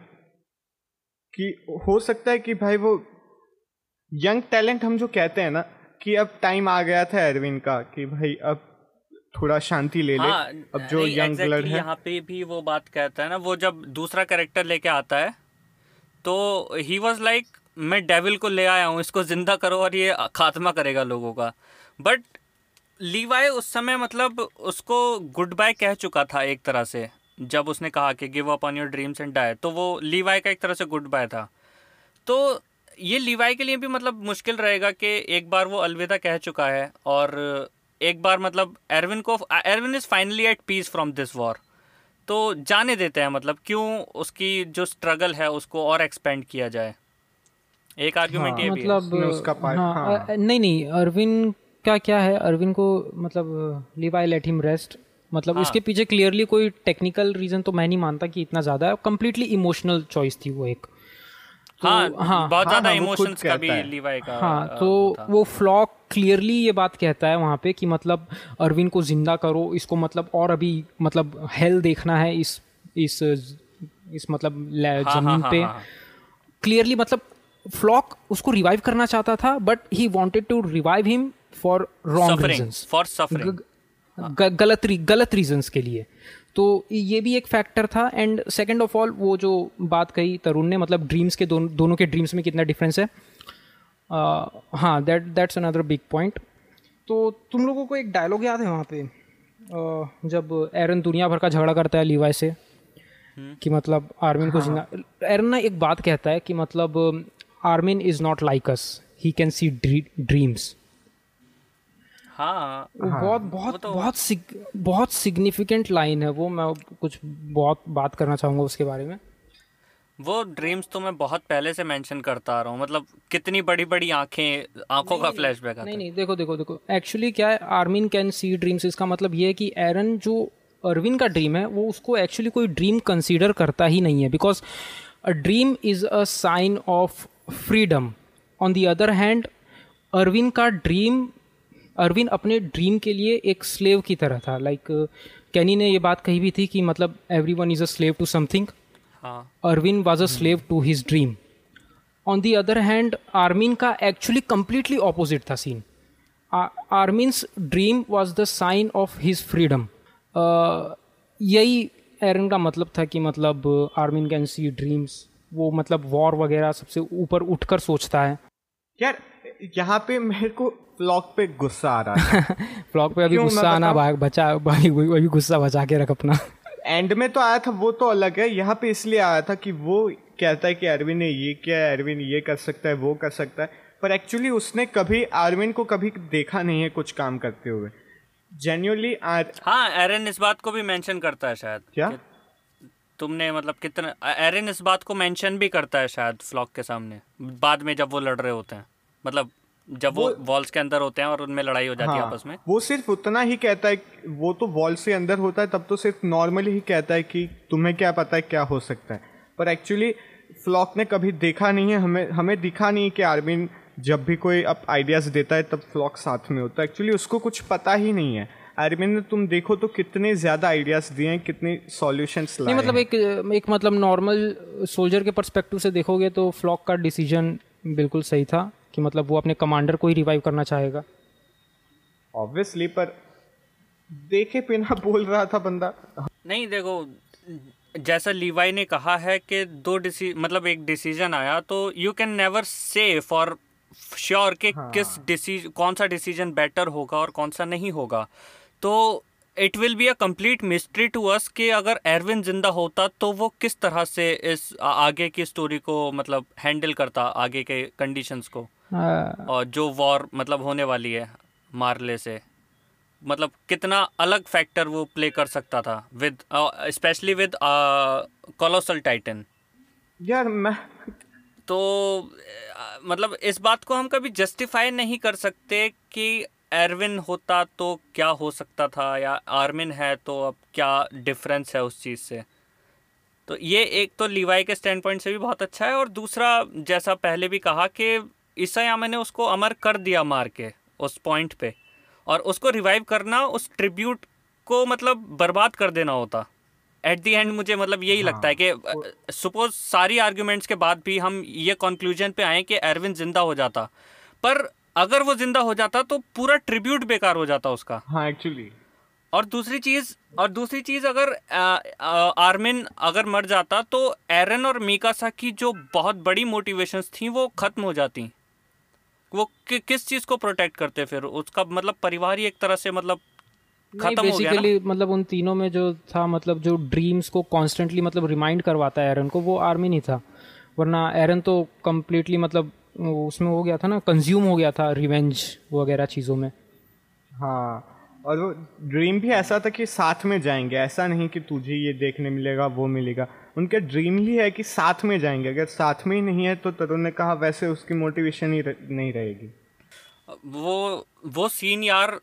[SPEAKER 2] कि हो सकता है कि भाई वो यंग टैलेंट हम जो कहते हैं ना, कि अब टाइम आ गया था एरविन का कि भाई अब थोड़ा शांति ले ले।
[SPEAKER 3] हाँ,
[SPEAKER 2] अब जो यंग ब्लड है,
[SPEAKER 3] यहाँ पे भी वो बात कहता है ना, वो जब दूसरा कैरेक्टर लेके आता है तो ही वाज लाइक मैं डेविल को ले आया हूँ, इसको जिंदा करो और ये खात्मा करेगा लोगों का। बट लीवाई उस समय मतलब उसको गुड बाय कह चुका था एक तरह से, जब उसने कहा कि give up on your dreams and die, तो वो लीवाई का एक तरह से गुड बाय था। तो ये लीवाई के लिए भी मतलब मुश्किल रहेगा कि एक बार वो अलविदा कह चुका है, और एक बार मतलब एरविन को Erwin is finally at peace from this war, तो जाने देते हैं। मतलब क्यों उसकी जो स्ट्रगल है उसको और एक्सपेंड किया जाए। एक आर्ग्यूमेंट ये भी है
[SPEAKER 1] मतलब
[SPEAKER 2] उसका पार्ट।
[SPEAKER 1] हाँ,
[SPEAKER 2] हाँ।
[SPEAKER 1] अ, नहीं नहीं अरविन का क्या है, अरविन को मतलब लीवाई लेट हिम रेस्ट, मतलब
[SPEAKER 3] हाँ।
[SPEAKER 1] इसके पीछे क्लियरली कोई टेक्निकल रीजन तो मैं नहीं मानता कि इतना ज़्यादा है, कम्प्लीटली इमोशनल चॉइस थी वो एक। तो
[SPEAKER 3] हाँ,
[SPEAKER 1] हाँ
[SPEAKER 3] बहुत ज़्यादा
[SPEAKER 2] हाँ, वो खुद
[SPEAKER 3] इमोशंस का भी
[SPEAKER 2] कहता है।
[SPEAKER 3] लीवाई का
[SPEAKER 1] हाँ,
[SPEAKER 3] अ,
[SPEAKER 1] तो
[SPEAKER 3] वो था।
[SPEAKER 1] वो फ्लॉक क्लियरली ये बात कहता है वहाँ पे कि मतलब अरविन को जिंदा करो, इसको मतलब और अभी मतलब हेल देखना है इस इस इस मतलब ले-
[SPEAKER 3] हाँ, हाँ,
[SPEAKER 1] जमीन
[SPEAKER 3] हाँ,
[SPEAKER 1] पे।
[SPEAKER 3] हाँ, हाँ।
[SPEAKER 1] क्लियरली मतलब फ्लॉक उसको रिवाइव करना चाहता था, but he wanted to revive him for wrong
[SPEAKER 3] Suffering,
[SPEAKER 1] reasons,
[SPEAKER 3] for suffering.
[SPEAKER 1] गलत री, गलत रीजंस के लिए। तो ये भी एक फैक्टर था। एंड सेकंड ऑफ ऑल वो जो बात कही तरुण ने, मतलब ड्रीम्स के दोनों दोनों के ड्रीम्स में कितना डिफरेंस है, uh, हाँ that that's another big point. तो तुम लोगों को एक डायलॉग याद है वहाँ पे uh, जब एरन दुनिया भर का झगड़ा करता है लीवाई से कि मतलब आर्मिन को जिंदा, एरन ना एक बात कहता है कि मतलब Armin is not like us, he can see dreams.
[SPEAKER 3] हाँ,
[SPEAKER 1] वो बहुत बहुत बहुत सिग, बहुत सिग्निफिकेंट लाइन है वो। मैं कुछ बहुत बात करना चाहूँगा उसके बारे में।
[SPEAKER 3] वो ड्रीम्स तो मैं बहुत पहले से मेंशन करता आ रहा हूँ। मतलब कितनी बड़ी बड़ी आंखें, आंखों का फ्लैशबैक आता
[SPEAKER 1] नहीं
[SPEAKER 3] है।
[SPEAKER 1] नहीं देखो देखो देखो एक्चुअली क्या है, आर्मिन कैन सी ड्रीम्स, इसका मतलब ये है कि एरन जो अरविन का ड्रीम है वो उसको एक्चुअली कोई ड्रीम कंसीडर करता ही नहीं है, because a dream is a sign of freedom. On the other hand Erwin का ड्रीम, अरविन अपने ड्रीम के लिए एक स्लेव की तरह था। लाइक कैनी ने ये बात कही भी थी कि मतलब everyone is a slave to something,
[SPEAKER 3] हाँ,
[SPEAKER 1] Erwin was a slave to his dream. On the other hand Armin का एक्चुअली कंप्लीटली ऑपोजिट था scene. Armin's dream was the sign of his freedom. यही Eren का मतलब था कि मतलब Armin can see dreams, वो मतलब वॉर वगैरह सबसे ऊपर उठकर सोचता है।
[SPEAKER 2] यार यहाँ पे मेरे को फ्लॉक पे गुस्सा आ रहा था।
[SPEAKER 1] फ्लॉक पे अभी
[SPEAKER 2] क्यों, मैं
[SPEAKER 1] गुस्सा आना
[SPEAKER 2] बताऊं?
[SPEAKER 1] भाग बचा भाई, वही अभी गुस्सा बचा के रख अपना।
[SPEAKER 2] एंड में तो आया था वो तो अलग है, यहाँ पे इसलिए आया था कि वो कहता है कि अरविन ने ये किया है, अरविन ये कर सकता है, वो कर सकता है, पर एक्चुअली उसने कभी अरविन को कभी देखा नहीं है कुछ काम करते हुए जेन्युइनली।
[SPEAKER 3] हाँ, एरन इस बात को भी मेंशन करता है शायद।
[SPEAKER 2] क्या
[SPEAKER 3] कि तुमने मतलब कितना, एरन इस बात को मेंशन भी करता है शायद फ्लॉक के सामने बाद में जब वो लड़ रहे होते हैं। मतलब जब वो वॉल्स के अंदर होते हैं और उनमें लड़ाई हो जाती है
[SPEAKER 2] हाँ,
[SPEAKER 3] आपस में।
[SPEAKER 2] वो सिर्फ उतना ही कहता है, वो तो वॉल से अंदर होता है तब तो सिर्फ नॉर्मली ही कहता है कि तुम्हें क्या पता है क्या हो सकता है, पर एक्चुअली फ्लॉक ने कभी देखा नहीं है, हमें हमें दिखा नहीं है कि आर्मिन जब भी कोई अब आइडियाज़ देता है तब फ्लॉक साथ में होता है। एक्चुअली उसको कुछ पता ही नहीं है। आर्मिन ने तुम देखो तो कितने ज़्यादा आइडियाज़ दिए हैं, कितने सॉल्यूशंस लाए
[SPEAKER 1] नहीं मतलब एक एक मतलब नॉर्मल सोल्जर के पर्सपेक्टिव से देखोगे तो फ्लॉक का डिसीजन बिल्कुल सही था कि मतलब वो अपने कमांडर को ही रिवाइव करना चाहेगा
[SPEAKER 2] ऑब्वियसली, पर देखे बिना बोल रहा था बंदा।
[SPEAKER 3] नहीं देखो, जैसा लीवाई ने कहा है कि दो डिसी मतलब एक डिसीजन आया, तो you can never say for sure कि
[SPEAKER 2] हाँ।
[SPEAKER 3] किस डिसीजन कौन सा डिसीजन बेटर होगा और कौन सा नहीं होगा। तो it will be a complete mystery to us कि अगर एरविन जिंदा होता तो वो किस तरह से इस आगे की स्टोरी को मतलब हैंडल करता, आगे के कंडीशंस को, और जो वॉर मतलब होने वाली है मार्ले से, मतलब कितना अलग फैक्टर वो प्ले कर सकता था with specially with colossal titan.
[SPEAKER 2] यार मैं
[SPEAKER 3] तो uh, मतलब इस बात को हम कभी जस्टिफाई नहीं कर सकते कि एरविन होता तो क्या हो सकता था, या आर्मिन है तो अब क्या डिफरेंस है उस चीज़ से। तो ये एक तो लीवाई के स्टैंड पॉइंट से भी बहुत अच्छा है, और दूसरा जैसा पहले भी कहा कि ईसायामा ने उसको अमर कर दिया मार के उस पॉइंट पे, और उसको रिवाइव करना उस ट्रिब्यूट को मतलब बर्बाद कर देना होता एट दी एंड। मुझे मतलब यही
[SPEAKER 2] हाँ,
[SPEAKER 3] लगता है कि सपोज सारी आर्ग्यूमेंट्स के बाद भी हम ये कंक्लूजन पे आए कि एरविन जिंदा हो जाता, पर अगर वो जिंदा हो जाता तो पूरा ट्रिब्यूट बेकार हो जाता उसका।
[SPEAKER 2] हाँ एक्चुअली।
[SPEAKER 3] और दूसरी चीज और दूसरी चीज अगर आ, आ, आर्मिन अगर मर जाता तो एरन और मीकासा की जो बहुत बड़ी मोटिवेशंस थी वो खत्म हो जाती। वो कि, किस चीज को प्रोटेक्ट करते फिर? उसका मतलब परिवार ही एक तरह से मतलब खत्म हो गया ना।
[SPEAKER 1] बेसिकली मतलब उन तीनों में जो था, मतलब जो ड्रीम्स को कॉन्स्टेंटली मतलब रिमाइंड करवाता है एरन को, वो आर्मिन ही था। वरना एरन तो कम्प्लीटली मतलब उसमें हो गया था ना, कंज्यूम हो गया था रिवेंज वगैरह चीज़ों में।
[SPEAKER 2] हाँ, और वो ड्रीम भी ऐसा था कि साथ में जाएंगे, ऐसा नहीं कि तुझे ये देखने मिलेगा वो मिलेगा। उनका ड्रीम ही है कि साथ में जाएंगे। अगर साथ में ही नहीं है तो तरुण ने कहा वैसे उसकी मोटिवेशन ही रह, नहीं रहेगी।
[SPEAKER 3] वो वो सीन यार,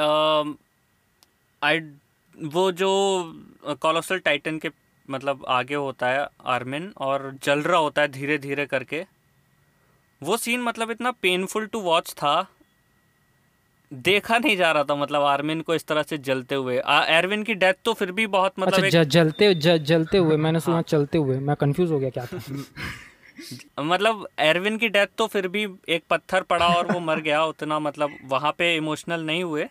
[SPEAKER 3] आई वो जो कोलोसल टाइटन के मतलब आगे होता है आर्मिन और जल रहा होता है धीरे धीरे करके, वो सीन मतलब इतना पेनफुल टू वॉच था। देखा नहीं जा रहा था मतलब आर्मिन को इस तरह से जलते हुए। एरविन की डेथ तो फिर भी बहुत मतलब
[SPEAKER 1] अच्छा,
[SPEAKER 3] एक...
[SPEAKER 1] ज, जलते ज, जलते हुए मैंने सुना चलते हुए, मैं कंफ्यूज हो गया क्या था।
[SPEAKER 3] मतलब एरविन की डेथ तो फिर भी एक पत्थर पड़ा और वो मर गया, उतना मतलब वहाँ पे इमोशनल नहीं हुए।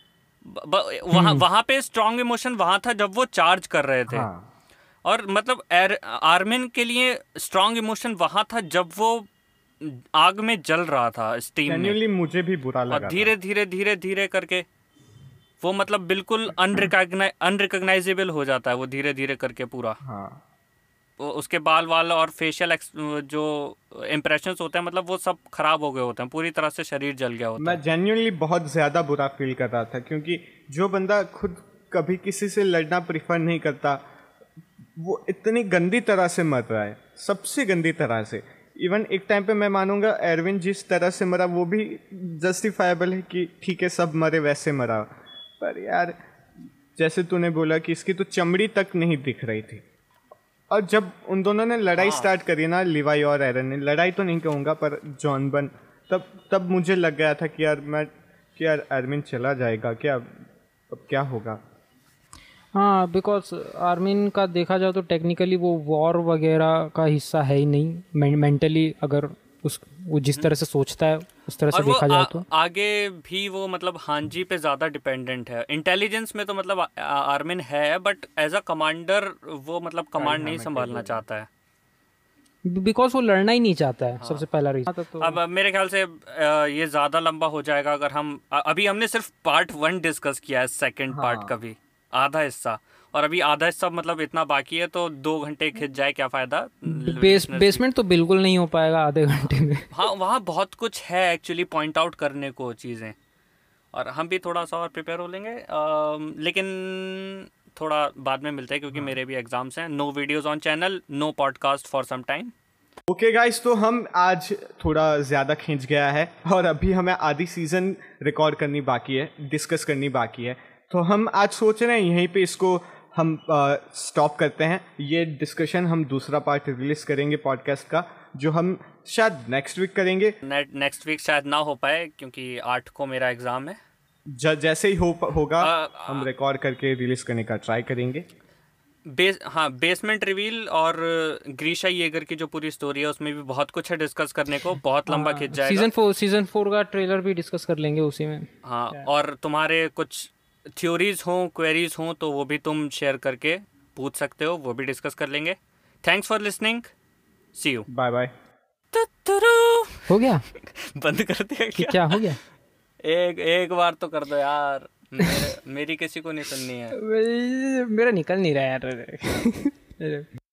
[SPEAKER 3] वहाँ वहाँ पे स्ट्रॉन्ग इमोशन वहाँ था जब वो चार्ज कर रहे थे।
[SPEAKER 2] हाँ।
[SPEAKER 3] और मतलब एर, आर्मिन के लिए स्ट्रॉन्ग इमोशन वहाँ था जब वो आग में जल रहा था स्टीम में।
[SPEAKER 2] जेन्युइनली मुझे भी बुरा लगा।
[SPEAKER 3] धीरे धीरे धीरे धीरे करके वो मतलब बिल्कुल अनरिकॉग्नाइजेबल हो जाता है वो धीरे धीरे करके पूरा।
[SPEAKER 2] हाँ।
[SPEAKER 3] वो उसके बाल वाल और फेशियल जो इम्प्रेशंस होते हैं मतलब वो सब खराब हो गए होते हैं, पूरी तरह से शरीर जल गया होता है।
[SPEAKER 2] मैं जेन्युइनली बहुत ज़्यादा बुरा फील कर रहा था, क्योंकि जो बंदा खुद कभी किसी से लड़ना प्रिफर नहीं करता वो इतनी गंदी तरह से मर रहा है, सबसे गंदी तरह से। इवन एक टाइम पे मैं मानूंगा एरविन जिस तरह से मरा वो भी जस्टिफाइबल है कि ठीक है सब मरे वैसे मरा, पर यार जैसे तूने बोला कि इसकी तो चमड़ी तक नहीं दिख रही थी। और जब उन दोनों ने लड़ाई स्टार्ट करी ना, लिवाई और एरन ने, लड़ाई तो नहीं कहूँगा पर जॉन बन, तब तब मुझे लग गया था कि यार मैं कि यार एरविन चला जाएगा क्या, अब क्या होगा।
[SPEAKER 1] हाँ, बिकॉज आर्मिन का देखा जाए तो टेक्निकली वो वॉर वगैरह का हिस्सा है ही नहीं। मेंटली अगर उस वो जिस तरह से सोचता है उस तरह से देखा जाए तो
[SPEAKER 3] आगे भी वो मतलब हांजी पे ज़्यादा डिपेंडेंट है। इंटेलिजेंस में तो मतलब आर्मिन है, बट एज अ कमांडर वो मतलब कमांड नहीं संभालना चाहता है,
[SPEAKER 1] बिकॉज वो लड़ना ही नहीं चाहता है। हाँ। सबसे पहला रीजन तो
[SPEAKER 3] अब मेरे ख्याल से ये ज़्यादा लंबा हो जाएगा अगर हम अभी हमने सिर्फ पार्ट वन डिस्कस किया है, सेकेंड पार्ट हाँ। का भी आधा हिस्सा, और अभी आधा हिस्सा मतलब इतना बाकी है, तो दो घंटे खिंच जाए क्या फ़ायदा।
[SPEAKER 1] बेस बेसमेंट तो बिल्कुल नहीं हो पाएगा आधे घंटे में।
[SPEAKER 3] हाँ, वहाँ बहुत कुछ है एक्चुअली पॉइंट आउट करने को चीज़ें, और हम भी थोड़ा सा और प्रिपेयर हो लेंगे, आ, लेकिन थोड़ा बाद में मिलते हैं क्योंकि हाँ। मेरे भी एग्जाम्स हैं। No videos on channel, no podcast for some time.
[SPEAKER 2] Okay guys, तो हम आज थोड़ा ज़्यादा खींच गया है और अभी हमें आधी सीज़न रिकॉर्ड करनी बाकी है, डिस्कस करनी बाकी है। तो हम आज सोच रहे हैं यहीं पे इसको हम स्टॉप करते हैं। ये डिस्कशन हम दूसरा पार्ट रिलीज़ करेंगे पॉडकास्ट का, जो हम शायद नेक्स्ट वीक करेंगे।
[SPEAKER 3] नेक्स्ट वीक शायद ना हो पाए क्योंकि आठ को मेरा एग्ज़ाम है।
[SPEAKER 2] ज, जैसे ही हो होगा
[SPEAKER 3] आ,
[SPEAKER 2] हम रिकॉर्ड करके रिलीज़ करने का ट्राई करेंगे।
[SPEAKER 3] बेस हाँ बेसमेंट रिवील और ग्रीशा येगर की जो पूरी स्टोरी है उसमें भी बहुत कुछ है डिस्कस करने को, बहुत लंबा खिंच जाएगा।
[SPEAKER 1] सीजन फोर सीजन फोर का ट्रेलर भी डिस्कस कर लेंगे उसी में।
[SPEAKER 3] हाँ, और तुम्हारे कुछ थ्योरीज हों, क्वेरीज हों तो वो भी तुम शेयर करके पूछ सकते हो, वो भी डिस्कस कर लेंगे। Thanks for listening, see you,
[SPEAKER 2] bye bye.
[SPEAKER 1] हो गया
[SPEAKER 3] बंद कर दिया क्या?
[SPEAKER 1] क्या हो गया?
[SPEAKER 3] एक एक बार तो कर दो यार, मेरे, मेरी किसी को नहीं सुननी है।
[SPEAKER 1] मेरा निकल नहीं रहा यार।